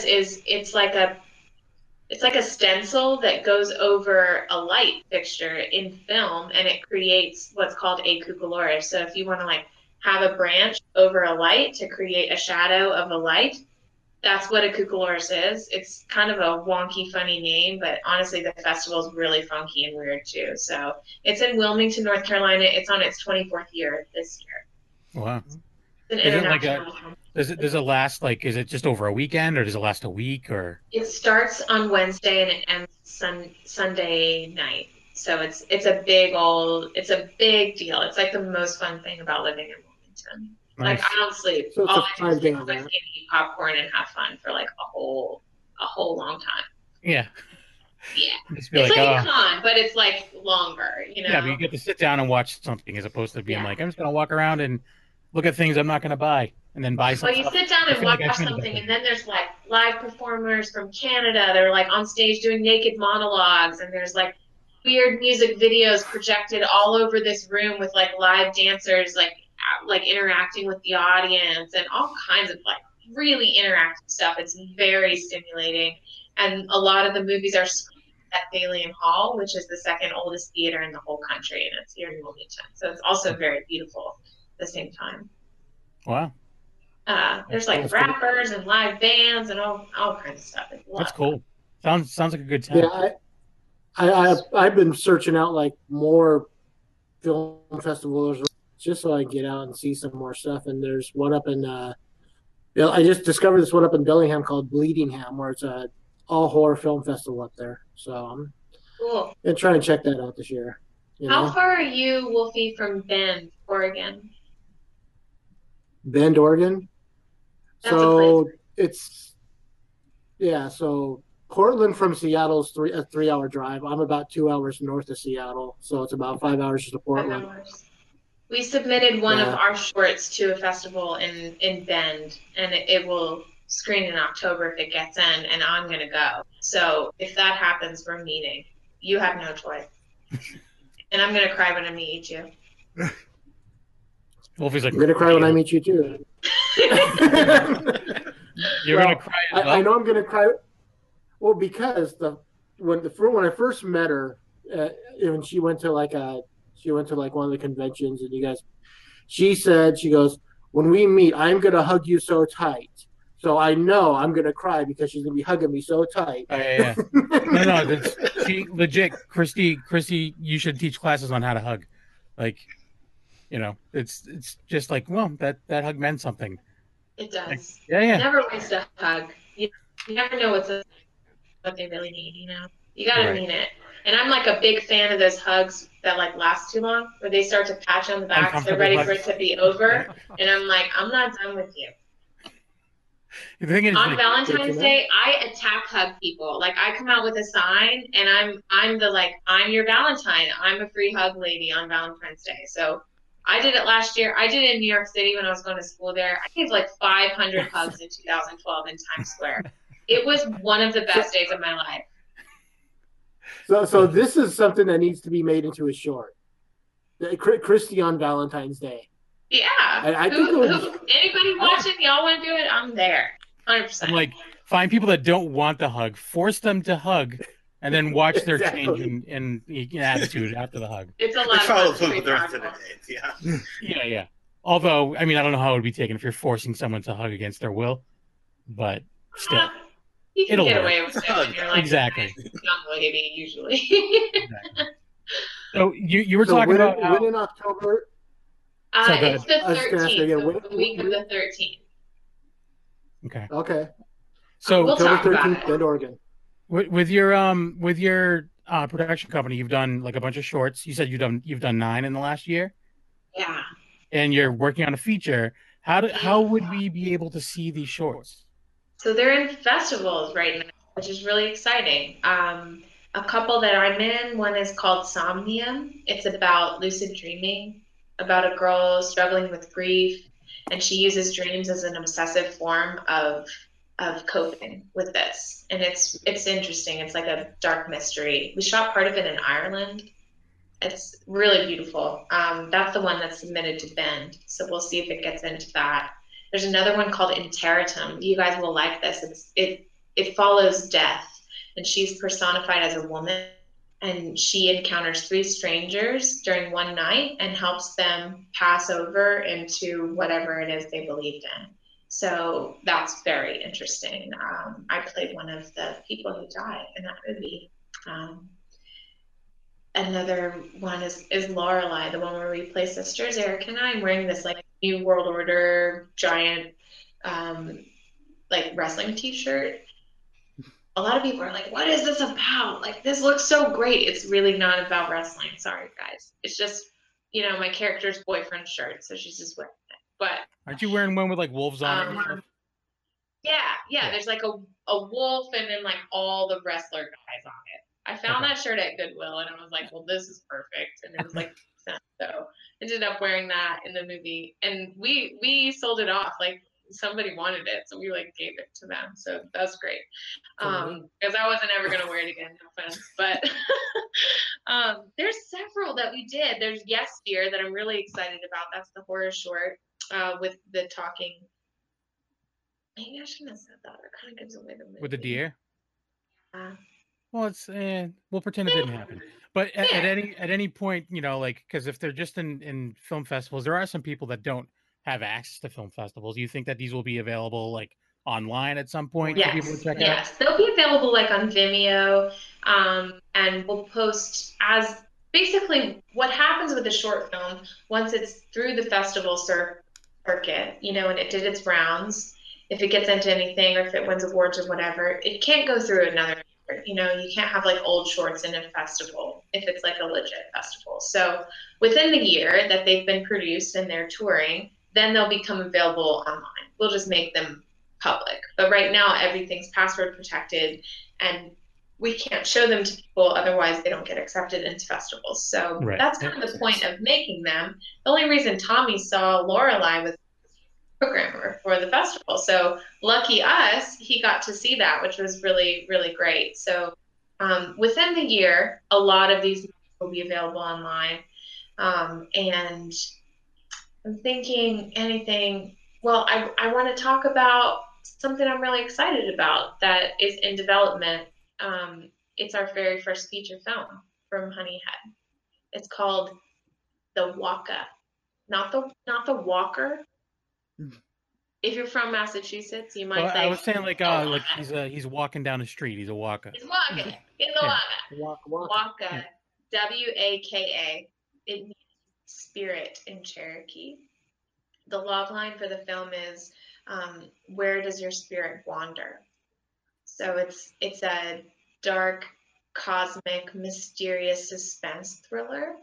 it's like a stencil that goes over a light fixture in film, and it creates what's called a cucaloris. So if you want to like have a branch over a light to create a shadow of a light, that's what a cucaloris is. It's kind of a wonky, funny name, but honestly, the festival is really funky and weird too. So it's in Wilmington, North Carolina. It's on its 24th year this year. wow, It's an is it like international. does it last like is it just over a weekend or does it last a week or? It starts on Wednesday and it ends Sunday night. So it's a big deal. It's like the most fun thing about living in Wilmington. Nice. Like I don't sleep. So it's All a I do is five-day eat event. eat popcorn and have fun for like a whole long time. Yeah. Yeah. Just be It's like, like oh, a con, but it's like longer, you know? yeah, but you get to sit down and watch something as opposed to being Yeah. like, I'm just gonna walk around and look at things I'm not gonna buy and then buy Well, something. you sit down and watch something, and then there's like live performers from Canada. They're like on stage doing naked monologues, and there's like weird music videos projected all over this room with like live dancers like interacting with the audience and all kinds of like really interactive stuff. It's very stimulating, and a lot of the movies are screened at Thalian Hall, which is the second oldest theater in the whole country, and it's here in Wilmington. So it's also very beautiful at the same time. Wow, There's like That's cool. rappers and live bands and all kinds of stuff. It's a lot that's of cool. Sounds like a good time. Yeah, I've been searching out like more film festivals just so I can get out and see some more stuff. And there's one up in I just discovered this one up in Bellingham called Bleedingham, where it's a all horror film festival up there. So I'm Cool. gonna try and check that out this year. You How know? far are you, Wolfie, from Bend, Oregon? Bend, Oregon. That's So it's so Portland from Seattle's a 3 hour drive. I'm about 2 hours north of Seattle, so it's about 5 hours to 5 Portland. hours. We submitted one of Yeah. our shorts to a festival in Bend, and it will screen in October if it gets in, and I'm gonna go. So if that happens, we're meeting. You have no choice. And I'm gonna cry when I meet you. Wolfie's like, I'm gonna cry when I meet you too. You're Well, gonna cry as well? I know I'm gonna cry. Well, because when I first met her, and she went to like one of the conventions, and she goes, when we meet, I'm gonna hug you so tight. So I know I'm gonna cry because she's gonna be hugging me so tight. Oh, yeah. No, she legit, Christy, you should teach classes on how to hug. Like, you know, it's just like, well, that hug meant something. It does. Yeah. Never waste a hug. You never know what they really need, you know? You gotta Right. mean it. And I'm like a big fan of those hugs that like last too long, where they start to patch on the back, so they're ready for it to be over. And I'm like, I'm not done with you. The thing is, On like, Valentine's Day, I attack hug people. Like I come out with a sign, and I'm your Valentine. I'm a free hug lady on Valentine's Day. So I did it last year. I did it in New York City when I was going to school there. I gave like 500 hugs in 2012 in Times Square. It was one of the best days of my life. So this is something that needs to be made into a short. Christy on Valentine's Day. Yeah. I think it would Anybody watching, y'all want to do it? I'm there. 100%. I'm like, find people that don't want the hug, force them to hug, and then watch their Exactly. change in attitude after the hug. It's a They lot follow of fun. through It's the rest pretty of the powerful. day. Yeah. Yeah. Although, I mean, I don't know how it would be taken if you're forcing someone to hug against their will, but still. You can It'll get work. away with it when you're like Exactly. a young lady, usually. So you were So talking about how, when in October. So go It's the I was gonna ask 13th, again, so the week of the 13th. okay. Okay. So We'll talk October about 13th, it. Bend, Oregon. with your production company, you've done like a bunch of shorts. You said you've done 9 in the last year, Yeah. and you're working on a feature. How would we be able to see these shorts? So they're in festivals right now, which is really exciting. A couple that I'm in, one is called Somnium. It's about lucid dreaming, about a girl struggling with grief, and she uses dreams as an obsessive form of of coping with this. And it's interesting. It's like a dark mystery. We shot part of it in Ireland. It's really beautiful. That's the one that's submitted to Bend. So we'll see if it gets into that. There's another one called Interitum. You guys will like this. It follows death, and she's personified as a woman, and she encounters 3 strangers during one night and helps them pass over into whatever it is they believed in. So that's very interesting. I played one of the people who died in that movie. Another one is Lorelei, the one where we play sisters. Eric and I am wearing this like New World Order giant like wrestling t-shirt. A lot of people are like, what is this about? Like, this looks so great. It's really not about wrestling. Sorry, guys. It's just, my character's boyfriend's shirt, so she's just wearing it. But aren't you wearing one with like wolves on it? Yeah. There's like a wolf and then like all the wrestler guys on it. I found that shirt at Goodwill and I was like, well, this is perfect. And it was like, so ended up wearing that in the movie. And we sold it off. Like somebody wanted it. So we like gave it to them. So that's great. Because I wasn't ever going to wear it again. No offense. But there's several that we did. There's Yes Dear that I'm really excited about. That's the horror short with the talking. Maybe I shouldn't have said that. It kind of gives away the movie. With the deer? Well, it's we'll pretend it didn't happen. But at any point, because if they're just in film festivals, there are some people that don't have access to film festivals. Do you think that these will be available like online at some point for people to check out? Yes, they'll be available like on Vimeo, and we'll post as basically what happens with a short film once it's through the festival circuit, and it did its rounds. If it gets into anything or if it wins awards or whatever, it can't go through another. You can't have like old shorts in a festival if it's like a legit festival. So within the year that they've been produced and they're touring, then they'll become available online. We'll just make them public. But right now, everything's password protected and we can't show them to people. Otherwise, they don't get accepted into festivals. So that's kind of the point of making them. The only reason Tommy saw Lorelei was programmer for the festival. So lucky us, he got to see that, which was really, really great. So within the year, a lot of these will be available online. And I'm thinking anything, well, I want to talk about something I'm really excited about that is in development. It's our very first feature film from Honeyhead. It's called The Waka. Not the Walker. If you're from Massachusetts, you might say. I was saying like he's walking down the street. He's a waka. He's walking. He's a waka. Waka. W-A-K-A. It means spirit in Cherokee. The logline for the film is, "Where does your spirit wander?" So it's a dark, cosmic, mysterious suspense thriller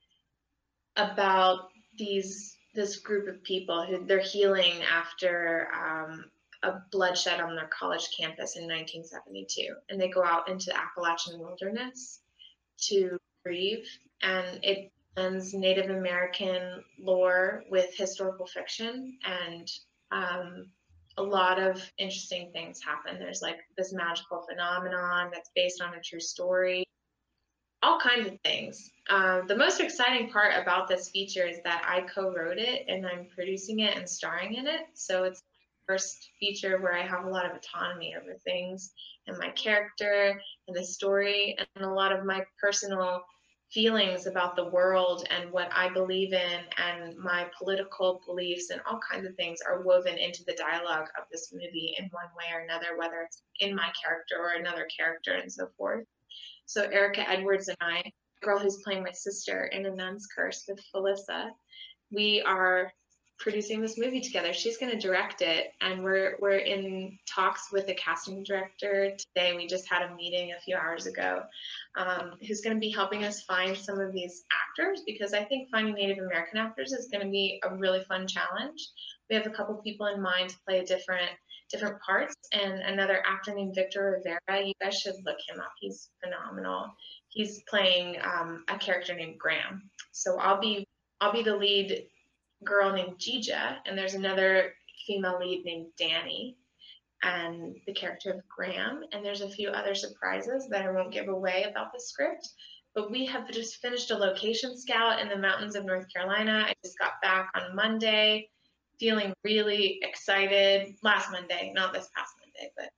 about this group of people who they're healing after a bloodshed on their college campus in 1972. And they go out into the Appalachian wilderness to grieve. And it blends Native American lore with historical fiction. And a lot of interesting things happen. There's like this magical phenomenon that's based on a true story. All kinds of things. The most exciting part about this feature is that I co-wrote it and I'm producing it and starring in it. So it's my first feature where I have a lot of autonomy over things and my character and the story and a lot of my personal feelings about the world and what I believe in and my political beliefs and all kinds of things are woven into the dialogue of this movie in one way or another, whether it's in my character or another character and so forth. So Erica Edwards and I, the girl who's playing my sister in A Nun's Curse with Felissa, we are producing this movie together. She's going to direct it, and we're in talks with the casting director today. We just had a meeting a few hours ago, who's going to be helping us find some of these actors, because I think finding Native American actors is going to be a really fun challenge. We have a couple people in mind to play different parts, and another actor named Victor Rivera. You guys should look him up. He's phenomenal. He's playing a character named Graham. So I'll be the lead girl named Gija, and there's another female lead named Danny. and the character of Graham. And there's a few other surprises that I won't give away about the script. But we have just finished a location scout in the mountains of North Carolina. I just got back on Monday, feeling really excited. Last Monday, not this past Monday, but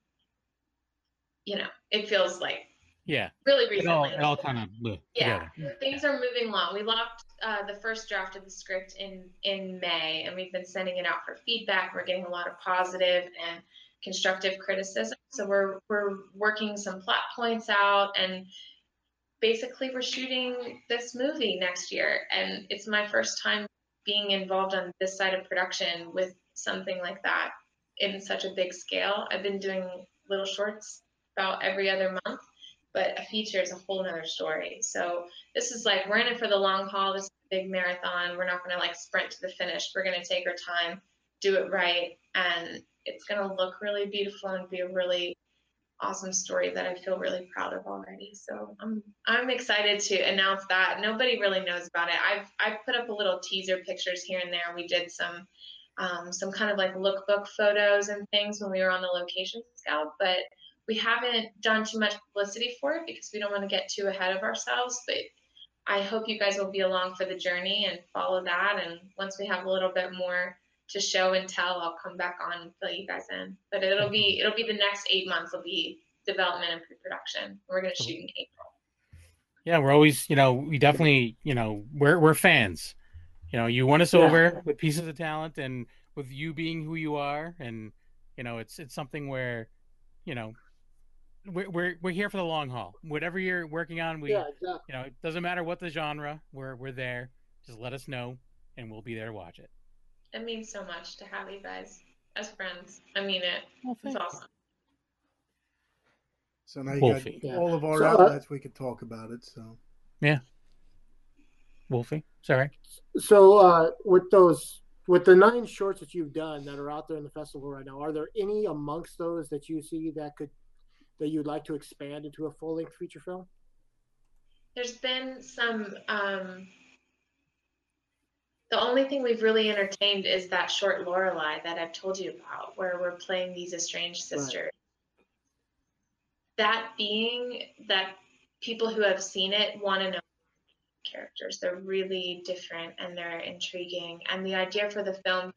it feels like really recently. It all kind of together. Things are moving along. We locked the first draft of the script in May, and we've been sending it out for feedback. We're getting a lot of positive and constructive criticism. So we're working some plot points out, and basically we're shooting this movie next year. And it's my first time being involved on this side of production with something like that in such a big scale. I've been doing little shorts about every other month, but a feature is a whole nother story. So this is like, we're in it for the long haul. This is a big marathon. We're not going to like sprint to the finish. We're going to take our time, do it right, and it's going to look really beautiful and be a really awesome story that I feel really proud of already. So I'm excited to announce that. Nobody really knows about it. I've put up a little teaser pictures here and there. We did some kind of like lookbook photos and things when we were on the location scout, but we haven't done too much publicity for it because we don't want to get too ahead of ourselves. But I hope you guys will be along for the journey and follow that. And once we have a little bit more to show and tell, I'll come back on and fill you guys in. But it'll be the next 8 months will be development and pre-production. We're going to shoot in April. Yeah, we're always, we definitely, we're fans. You won us over with Pieces of Talent, and with you being who you are, and it's something where, we're here for the long haul. Whatever you're working on, it doesn't matter what the genre, we're there. Just let us know, and we'll be there to watch it. It means so much to have you guys as friends. I mean it. It's awesome. So now you got all of our outlets. We could talk about it. So yeah, Wolfie. Sorry. So with the 9 shorts that you've done that are out there in the festival right now, are there any amongst those that you see that you'd like to expand into a full-length feature film? There's been some. The only thing we've really entertained is that short Lorelei that I've told you about, where we're playing these estranged sisters. Right. That being that people who have seen it want to know characters. They're really different and they're intriguing. And the idea for the film,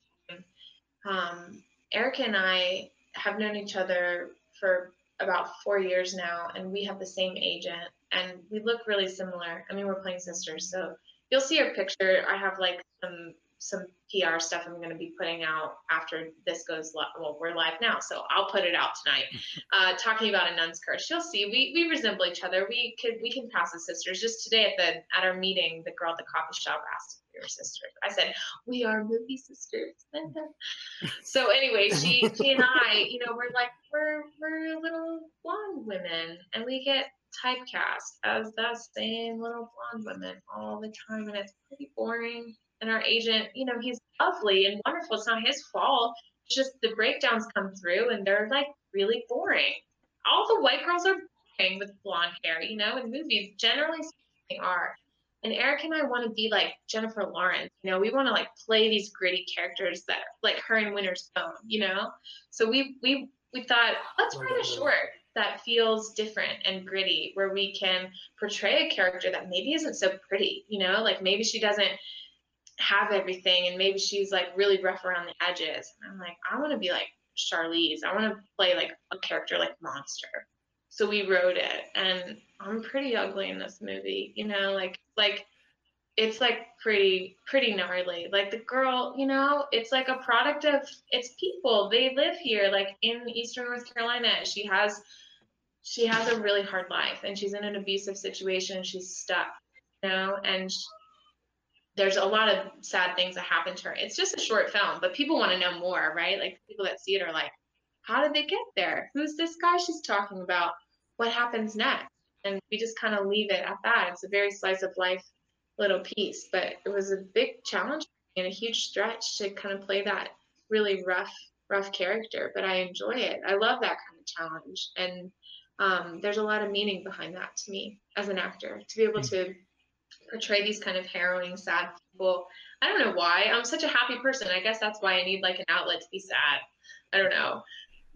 Erica and I have known each other for about 4 years now, and we have the same agent, and we look really similar. I mean, we're playing sisters, so you'll see our picture. I have like some PR stuff I'm going to be putting out after this goes live. Well, we're live now, so I'll put it out tonight. Talking about A Nun's Curse. You'll see we resemble each other. We can pass as sisters. Just today at our meeting, the girl at the coffee shop asked if we were sisters. I said we are movie sisters. So anyway, she and I, we're little blonde women, and we get typecast as that same little blonde women all the time, and it's pretty boring. And our agent, he's lovely and wonderful. It's not his fault. It's just the breakdowns come through and they're like really boring. All the white girls are boring with blonde hair, in movies, generally they are. And Eric and I want to be like Jennifer Lawrence, we want to like play these gritty characters that like her in Winter's Bone, So we thought, let's write a short that feels different and gritty, where we can portray a character that maybe isn't so pretty, like maybe she doesn't have everything, and maybe she's like really rough around the edges. And I'm like, I want to be like Charlize. I want to play like a character like Monster. So we wrote it, and I'm pretty ugly in this movie, like it's like pretty gnarly. Like the girl, it's like a product of its people. They live here, like in Eastern North Carolina. She has a really hard life, and she's in an abusive situation. She's stuck, and there's a lot of sad things that happen to her. It's just a short film, but people want to know more, right? Like people that see it are like, how did they get there? Who's this guy she's talking about? What happens next? And we just kind of leave it at that. It's a very slice of life little piece, but it was a big challenge and a huge stretch to kind of play that really rough character, but I enjoy it. I love that kind of challenge. And there's a lot of meaning behind that to me as an actor, to be able to portray these kind of harrowing, sad people. I don't know why. I'm such a happy person. I guess that's why I need like an outlet to be sad. I don't know.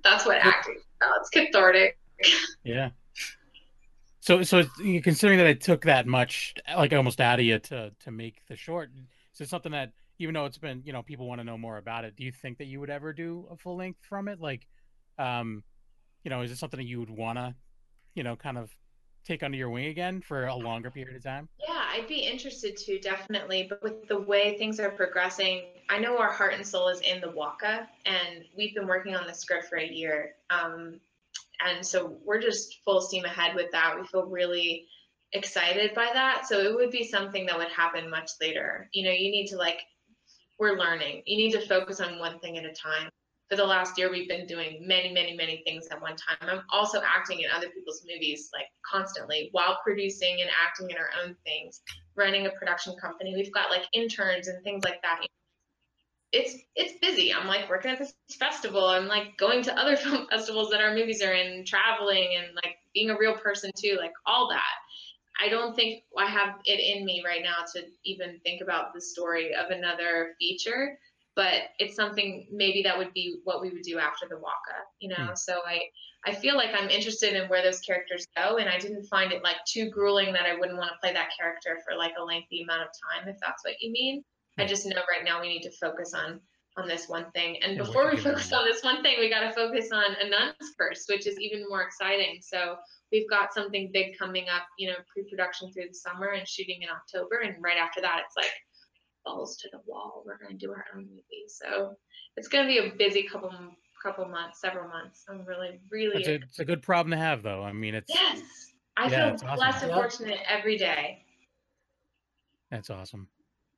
That's what acting is about. It's cathartic. Yeah. So considering that it took that much, like almost out of you to make the short, is it something that, even though it's been, people want to know more about it, do you think that you would ever do a full length from it? Like, is it something that you would want to, kind of take under your wing again for a longer period of time? Yeah, I'd be interested to, definitely. But with the way things are progressing, I know our heart and soul is in the Waka, and we've been working on the script for a year. And so we're just full steam ahead with that. We feel really excited by that. So it would be something that would happen much later. You need to we're learning. You need to focus on one thing at a time. For the last year, we've been doing many, many, many things at one time. I'm also acting in other people's movies, constantly, while producing and acting in our own things, running a production company. We've got interns and things like that. It's busy. I'm working at this festival. I'm going to other film festivals that our movies are in, traveling, and being a real person too, all that. I don't think I have it in me right now to even think about the story of another feature, but it's something maybe that would be what we would do after the Waka, So I feel like I'm interested in where those characters go, and I didn't find it too grueling that I wouldn't want to play that character for a lengthy amount of time, if that's what you mean. I just know right now we need to focus on this one thing. And before we focus on this one thing, we got to focus on Anons first, which is even more exciting. So we've got something big coming up, pre-production through the summer and shooting in October. And right after that, it's balls to the wall. We're going to do our own movie. So it's going to be a busy couple months, several months. I'm really, really. It's a good problem to have, though. I mean, it's. Yes. I feel awesome. blessed and fortunate every day. That's awesome.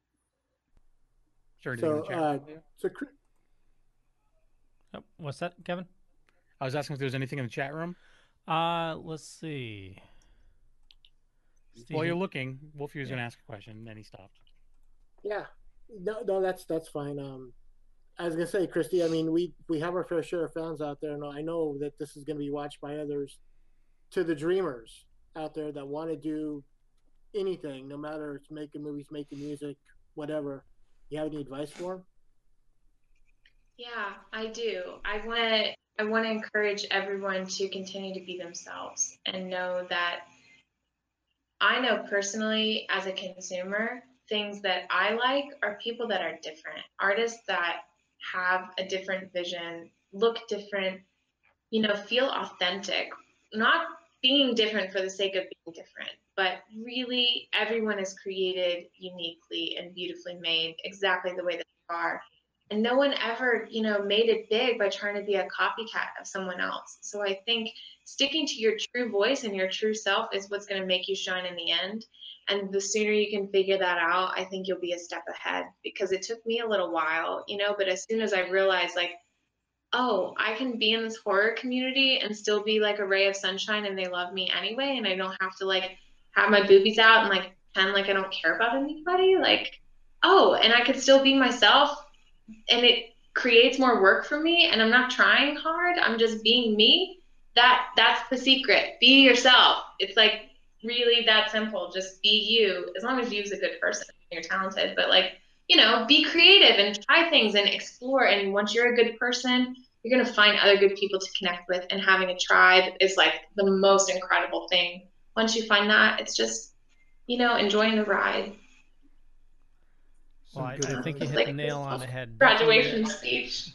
What's that, Kevin? I was asking if there was anything in the chat room. Let's see. While you're looking, Wolfie was going to ask a question, and then he stopped. Yeah, no, that's fine. I was gonna say, Christy, I mean, we have our fair share of fans out there, and I know that this is going to be watched by others. To the dreamers out there that want to do anything, no matter it's making movies, making music, whatever. You have any advice for them? Yeah, I do. I want to encourage everyone to continue to be themselves and know that I know personally as a consumer, things that I like are people that are different, artists that have a different vision, look different, feel authentic, not being different for the sake of being different, but really everyone is created uniquely and beautifully made exactly the way that they are. And no one ever, made it big by trying to be a copycat of someone else. So I think sticking to your true voice and your true self is what's going to make you shine in the end. And the sooner you can figure that out, I think you'll be a step ahead, because it took me a little while, but as soon as I realized oh, I can be in this horror community and still be a ray of sunshine and they love me anyway. And I don't have to have my boobies out and pretend I don't care about anybody. And I could still be myself, and it creates more work for me, and I'm not trying hard. I'm just being me. That's the secret. Be yourself. It's really that simple. Just be you. As long as you're a good person, you're talented, but be creative and try things and explore. And once you're a good person, you're going to find other good people to connect with. And having a tribe is the most incredible thing. Once you find that, it's just, enjoying the ride. Well, I think you hit the nail on the head. Graduation speech.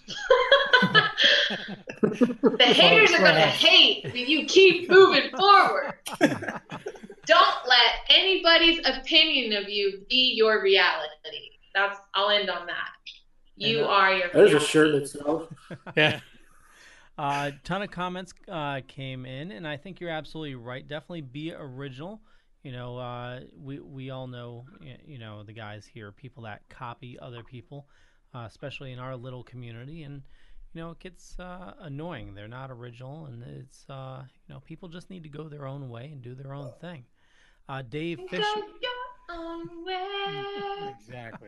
The haters are going to hate when you keep moving forward. Don't let anybody's opinion of you be your reality. I'll end on that. You are your reality. There's a shirt itself. Yeah. Ton of comments came in, and I think you're absolutely right. Definitely be original. We all know, the guys here, people that copy other people, especially in our little community, and it gets annoying. They're not original, and it's people just need to go their own way and do their own thing. Dave Fisher. Go your own way. Exactly.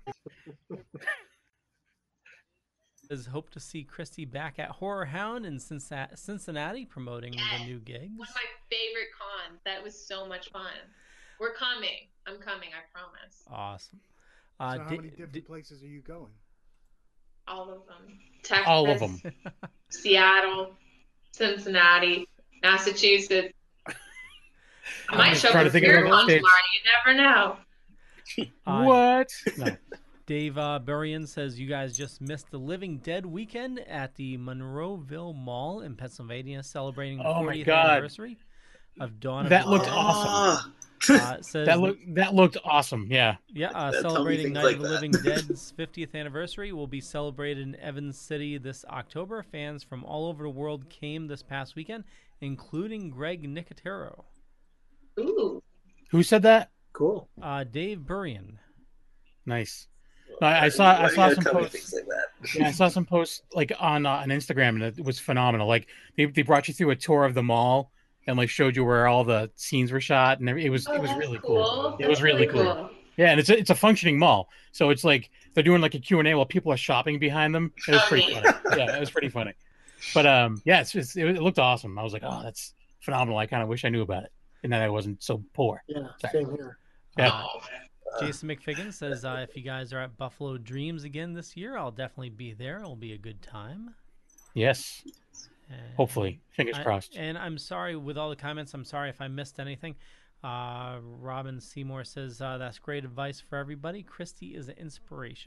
Hope to see Christy back at Horror Hound in Cincinnati promoting the new gigs. One of my favorite cons. That was so much fun. We're coming. I'm coming, I promise. Awesome. So how many different places are you going? All of them. Texas, All of them. Seattle, Cincinnati, Massachusetts. I might show up think here of tomorrow. states. You never know. What? No. Dave Burian says you guys just missed the Living Dead weekend at the Monroeville Mall in Pennsylvania, celebrating the Oh my 40th God. anniversary of Dawn of That the looked Dead. awesome. Says That looked awesome. Yeah. Yeah, celebrating Night of the Living Dead's 50th anniversary will be celebrated in Evans City this October. Fans from all over the world came this past weekend, including Greg Nicotero. Ooh. Who said that? Cool. Dave Burian. Nice. No, I saw some tell me posts. things like that. Yeah, I saw some posts like on Instagram, and it was phenomenal. Like they brought you through a tour of the mall and like showed you where all the scenes were shot, and it was really cool. It was really cool. Yeah, and it's a functioning mall, so it's like they're doing like a Q&A while people are shopping behind them. It was pretty funny. Yeah, it was pretty funny. But yeah, it looked awesome. I was like, oh, that's phenomenal. I kind of wish I knew about it, and that I wasn't so poor. Yeah, same here. Yeah. Jason McFiggin says, if you guys are at Buffalo Dreams again this year, I'll definitely be there. It'll be a good time. Yes. And Hopefully. Fingers crossed. And I'm sorry with all the comments. I'm sorry if I missed anything. Robin Seymour says, that's great advice for everybody. Christy is an inspiration.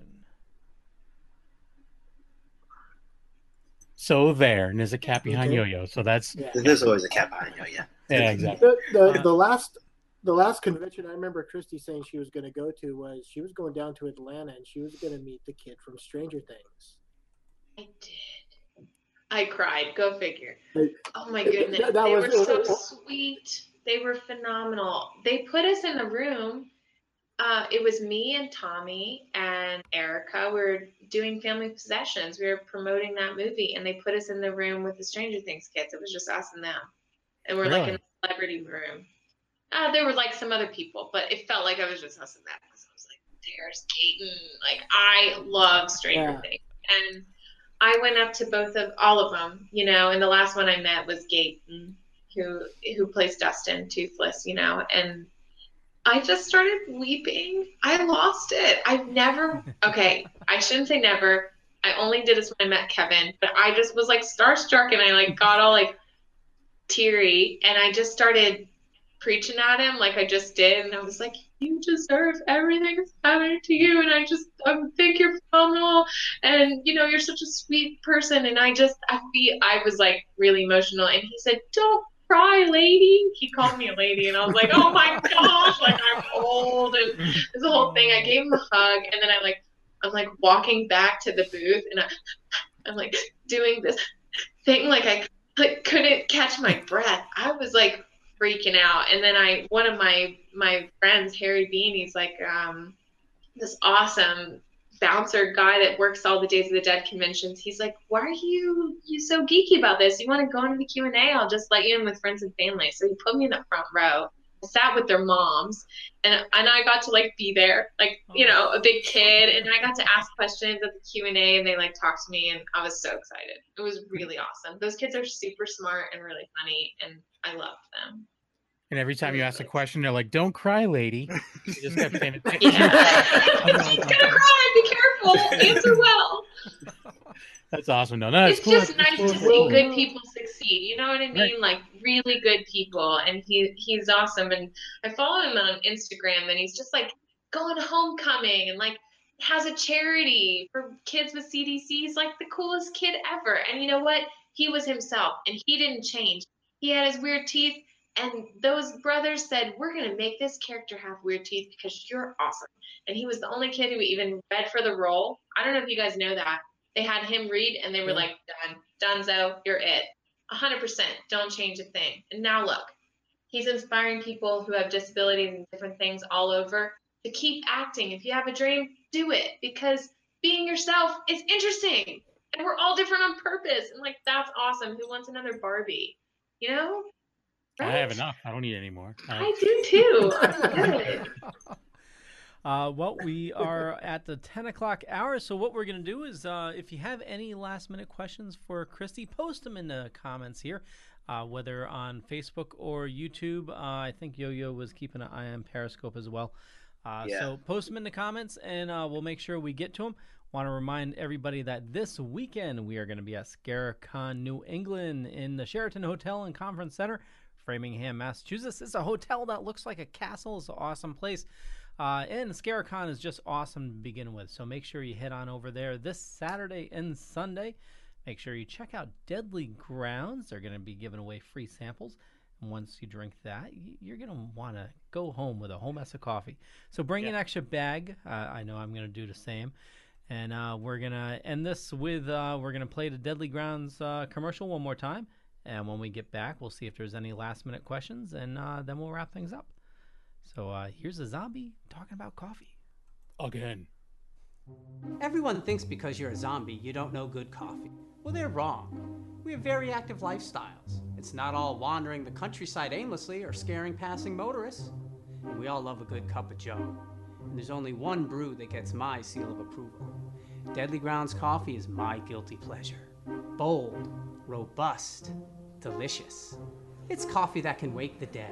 So there, and there's a cat behind Yo-Yo. So that's There's always a cat behind Yo-Yo. Yeah, exactly. The last convention I remember Christy saying she was going to go to was she was going down to Atlanta and she was going to meet the kid from Stranger Things. I did. I cried. Go figure. Oh my It- goodness. that They was- were so sweet. They were phenomenal. They put us in the room. It was me and Tommy and Erica. We were doing Family Possessions. We were promoting that movie, and they put us in the room with the Stranger Things kids. It was just us and them. And we're like in a celebrity room. There were like some other people, but it felt like I was just us and them. So I was like, there's Gaten. Like, I love Stranger Things. And I went up to all of them, you know, and the last one I met was Gaten, who plays Dustin, Toothless, you know, and I just started weeping. I lost it. I've never, okay, I shouldn't say never. I only did this when I met Kevin, but I just was like starstruck and I like got all like teary and I just started preaching at him like I just did. And I was like, you deserve everything that's happening to you. And I think you're phenomenal. And, you know, you're such a sweet person. And I was like really emotional. And he said, don't cry, lady. He called me a lady. And I was like, oh my gosh, like I'm old. And this whole thing. I gave him a hug. And then I'm like walking back to the booth. And I'm like doing this thing. Like I couldn't catch my breath. I was like freaking out. And then one of my friends, Harry Bean, he's like this awesome bouncer guy that works all the Days of the Dead conventions. He's like, why are you so geeky about this? You want to go into the Q&A? I'll just let you in with friends and family. So he put me in the front row. I sat with their moms and I got to like be there, like, you know, a big kid, and I got to ask questions at the Q&A and they like talked to me and I was so excited. It was really awesome. Those kids are super smart and really funny and I loved them. And every time you ask a question, they're like, don't cry, lady. You just kept saying, She's gonna cry, be careful, answer well. That's awesome. No, it's cool. Just nice to see good people succeed. You know what I mean? Right. Like really good people, and he's awesome. And I follow him on Instagram, and he's just like going to homecoming and like has a charity for kids with CDC. He's like the coolest kid ever. And you know what? He was himself, and he didn't change. He had his weird teeth, and those brothers said, "We're gonna make this character have weird teeth because you're awesome." And he was the only kid who even read for the role. I don't know if you guys know that. They had him read, and they were like, done, Dunzo, you're it. 100%, don't change a thing. And now look, he's inspiring people who have disabilities and different things all over to keep acting. If you have a dream, do it, because being yourself is interesting. And we're all different on purpose. And, like, that's awesome. Who wants another Barbie? You know? Right? I have enough. I don't need any more. I do, too. I'm good. Well, we are at the 10 o'clock hour, so what we're going to do is if you have any last-minute questions for Christy, post them in the comments here, whether on Facebook or YouTube. I think Yo-Yo was keeping an eye on Periscope as well. So post them in the comments, and we'll make sure we get to them. Want to remind everybody that this weekend we are going to be at ScareCon New England in the Sheraton Hotel and Conference Center, Framingham, Massachusetts. It's a hotel that looks like a castle. It's an awesome place. And ScareCon is just awesome to begin with. So make sure you head on over there this Saturday and Sunday. Make sure you check out Deadly Grounds. They're going to be giving away free samples. And once you drink that, you're going to want to go home with a whole mess of coffee. So bring an extra bag. I know I'm going to do the same. And we're going to end this with, we're going to play the Deadly Grounds commercial one more time. And when we get back, we'll see if there's any last-minute questions, and then we'll wrap things up. So here's a zombie talking about coffee. Again. Everyone thinks because you're a zombie, you don't know good coffee. Well, they're wrong. We have very active lifestyles. It's not all wandering the countryside aimlessly or scaring passing motorists. And we all love a good cup of joe. And there's only one brew that gets my seal of approval. Deadly Grounds coffee is my guilty pleasure. Bold, robust, delicious. It's coffee that can wake the dead.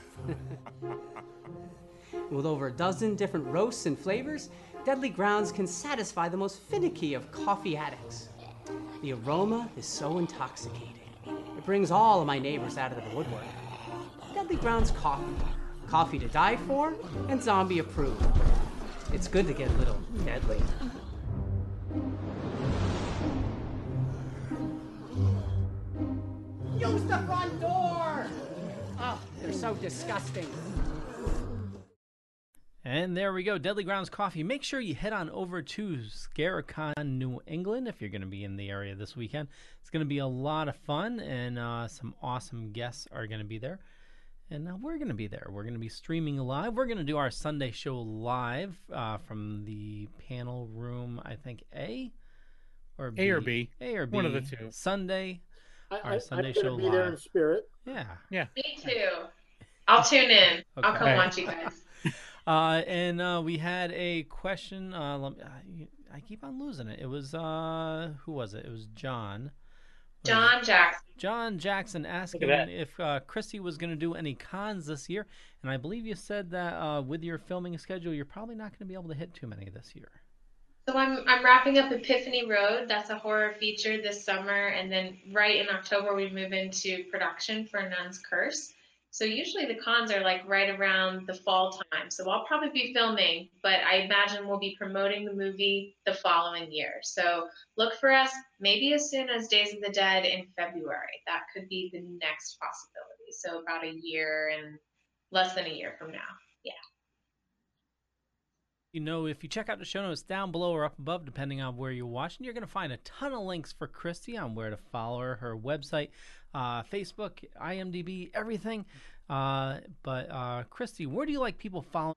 With over a dozen different roasts and flavors, Deadly Grounds can satisfy the most finicky of coffee addicts. The aroma is so intoxicating. It brings all of my neighbors out of the woodwork. Deadly Grounds coffee. Coffee to die for and zombie approved. It's good to get a little deadly. Use the front door! Oh, they're so disgusting. And there we go, Deadly Grounds Coffee. Make sure you head on over to ScareCon New England if you're going to be in the area this weekend. It's going to be a lot of fun, and some awesome guests are going to be there. And we're going to be there. We're going to be streaming live. We're going to do our Sunday show live from the panel room, I think, A or B? A or B. A or B. One of the two. Sunday. Our Sunday I'm show going to be live. there in spirit. Yeah. Me too. I'll tune in. I'll come Okay. watch you guys. And we had a question. I keep on losing it. It was who was it? It was John. John Jackson. John Jackson asking if Christy was going to do any cons this year, and I believe you said that with your filming schedule, you're probably not going to be able to hit too many this year. So I'm wrapping up Epiphany Road. That's a horror feature this summer, and then right in October we move into production for Nun's Curse. So usually the cons are like right around the fall time. So I'll probably be filming, but I imagine we'll be promoting the movie the following year. So look for us maybe as soon as Days of the Dead in February. That could be the next possibility. So about a year and less than a year from now. Yeah. You know, if you check out the show notes down below or up above, depending on where you're watching, you're going to find a ton of links for Christy on where to follow her website, Facebook, IMDb, everything. But Christy, where do you like people following?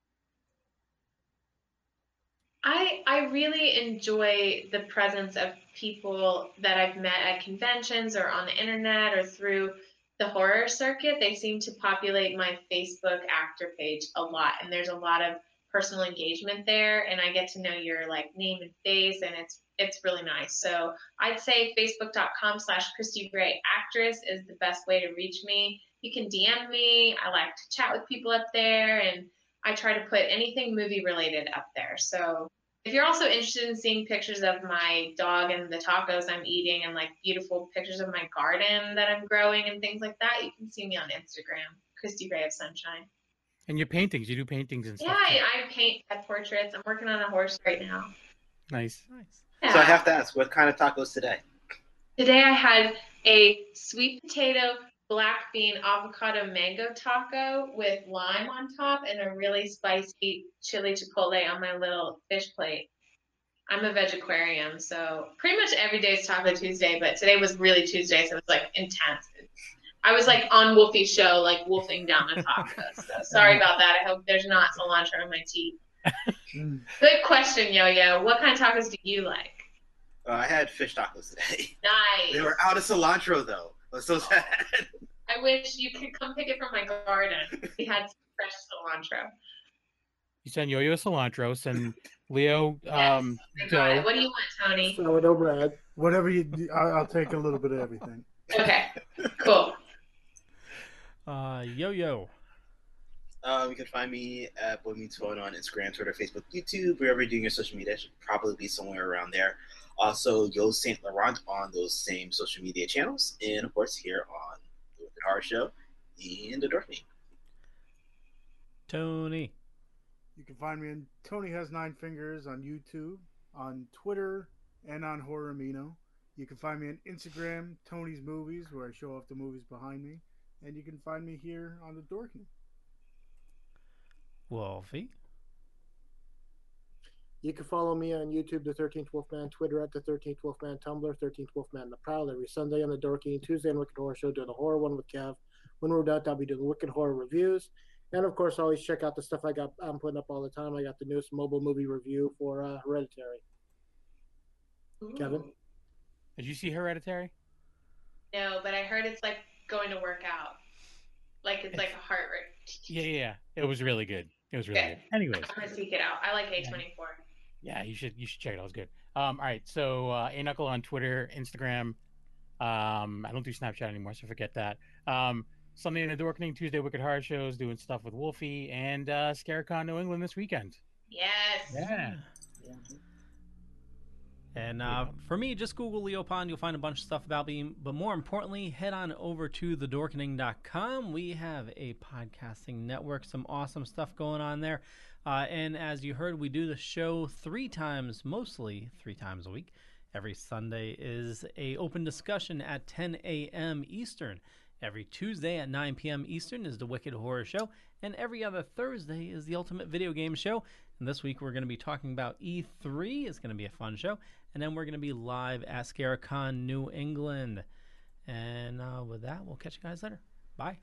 I really enjoy the presence of people that I've met at conventions or on the internet or through the horror circuit. They seem to populate my Facebook actor page a lot, and there's a lot of personal engagement there, and I get to know your like name and face, and it's really nice. So I'd say facebook.com/Christy Gray Actress is the best way to reach me. You can DM me. I like to chat with people up there, and I try to put anything movie related up there. So if you're also interested in seeing pictures of my dog and the tacos I'm eating and like beautiful pictures of my garden that I'm growing and things like that, you can see me on Instagram, Christy Gray of Sunshine. And your paintings, you do paintings and stuff. Yeah, I paint pet portraits. I'm working on a horse right now. Nice. Yeah. So I have to ask, what kind of tacos today? Today I had a sweet potato, black bean, avocado, mango taco with lime on top and a really spicy chili chipotle on my little fish plate. I'm a vegetarian, so pretty much every day is Taco Tuesday, but today was really Tuesday, so it was like intense. I was like on Wolfie's show, like wolfing down the tacos. So sorry about that. I hope there's not cilantro in my teeth. Good question, Yo-Yo. What kind of tacos do you like? I had fish tacos today. Nice. They were out of cilantro, though. I was so sad. I wish you could come pick it from my garden. We had some fresh cilantro. You send Yo-Yo cilantro, send Leo Yes, I got it. What do you want, Tony? Sourdough bread. Whatever you do, I'll take a little bit of everything. Okay, cool. Yo-Yo. You can find me at Boy Meets Phone on Instagram, Twitter, Facebook, YouTube, wherever you're doing your social media. I should probably be somewhere around there. Also, Yo Saint Laurent on those same social media channels. And, of course, here on The Wicked Horror Show and The Dorkening. Tony. You can find me in Tony Has Nine Fingers on YouTube, on Twitter, and on Horror Amino. You can find me on Instagram, Tony's Movies, where I show off the movies behind me. And you can find me here on The Dorkening. Wolfie. You can follow me on YouTube, The 13th Wolfman, Twitter at The 13th Wolfman, Tumblr, 13th Wolfman The Prowl, every Sunday on The Dorkening, Tuesday on Wicked Horror Show, doing the horror one with Kev. When we're done, I'll be doing Wicked Horror reviews. And, of course, always check out the stuff I'm putting up all the time. I got the newest mobile movie review for Hereditary. Ooh. Kevin? Did you see Hereditary? No, but I heard it's like going to work out. Like it's like a heart rate. Yeah. It was really good. It was really good. Anyways. I'm going to seek it out. I like A24. Yeah, you should check it out. It was good. All right, so A-Knuckle on Twitter, Instagram. I don't do Snapchat anymore, so forget that. Sunday in the Dorkening, Tuesday Wicked Horror Shows, doing stuff with Wolfie, and ScareCon New England this weekend. Yes. Yeah. And for me, just Google Leo Pond. You'll find a bunch of stuff about me. But more importantly, head on over to thedorkening.com. We have a podcasting network, some awesome stuff going on there. And as you heard, we do the show mostly three times a week. Every Sunday is a open discussion at 10 a.m. Eastern. Every Tuesday at 9 p.m. Eastern is the Wicked Horror Show. And every other Thursday is the Ultimate Video Game Show. And this week we're going to be talking about E3. It's going to be a fun show. And then we're going to be live at ScareCon New England. And with that, we'll catch you guys later. Bye.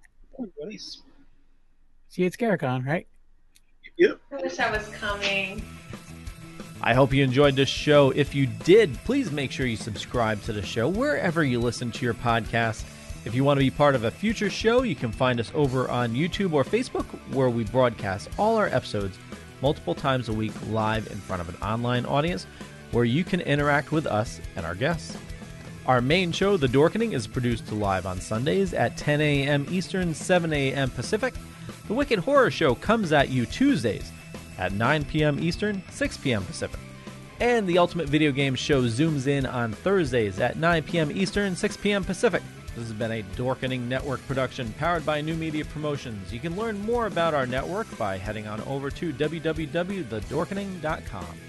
See you at ScareCon, right? Yep. I wish I was coming. I hope you enjoyed this show. If you did, please make sure you subscribe to the show wherever you listen to your podcast. If you want to be part of a future show, you can find us over on YouTube or Facebook, where we broadcast all our episodes multiple times a week live in front of an online audience where you can interact with us and our guests. Our main show, The Dorkening, is produced live on Sundays at 10 a.m. Eastern, 7 a.m. Pacific. The Wicked Horror Show comes at you Tuesdays at 9 p.m. Eastern, 6 p.m. Pacific. And the Ultimate Video Game Show zooms in on Thursdays at 9 p.m. Eastern, 6 p.m. Pacific. This has been a Dorkening Network production powered by New Media Promotions. You can learn more about our network by heading on over to www.thedorkening.com.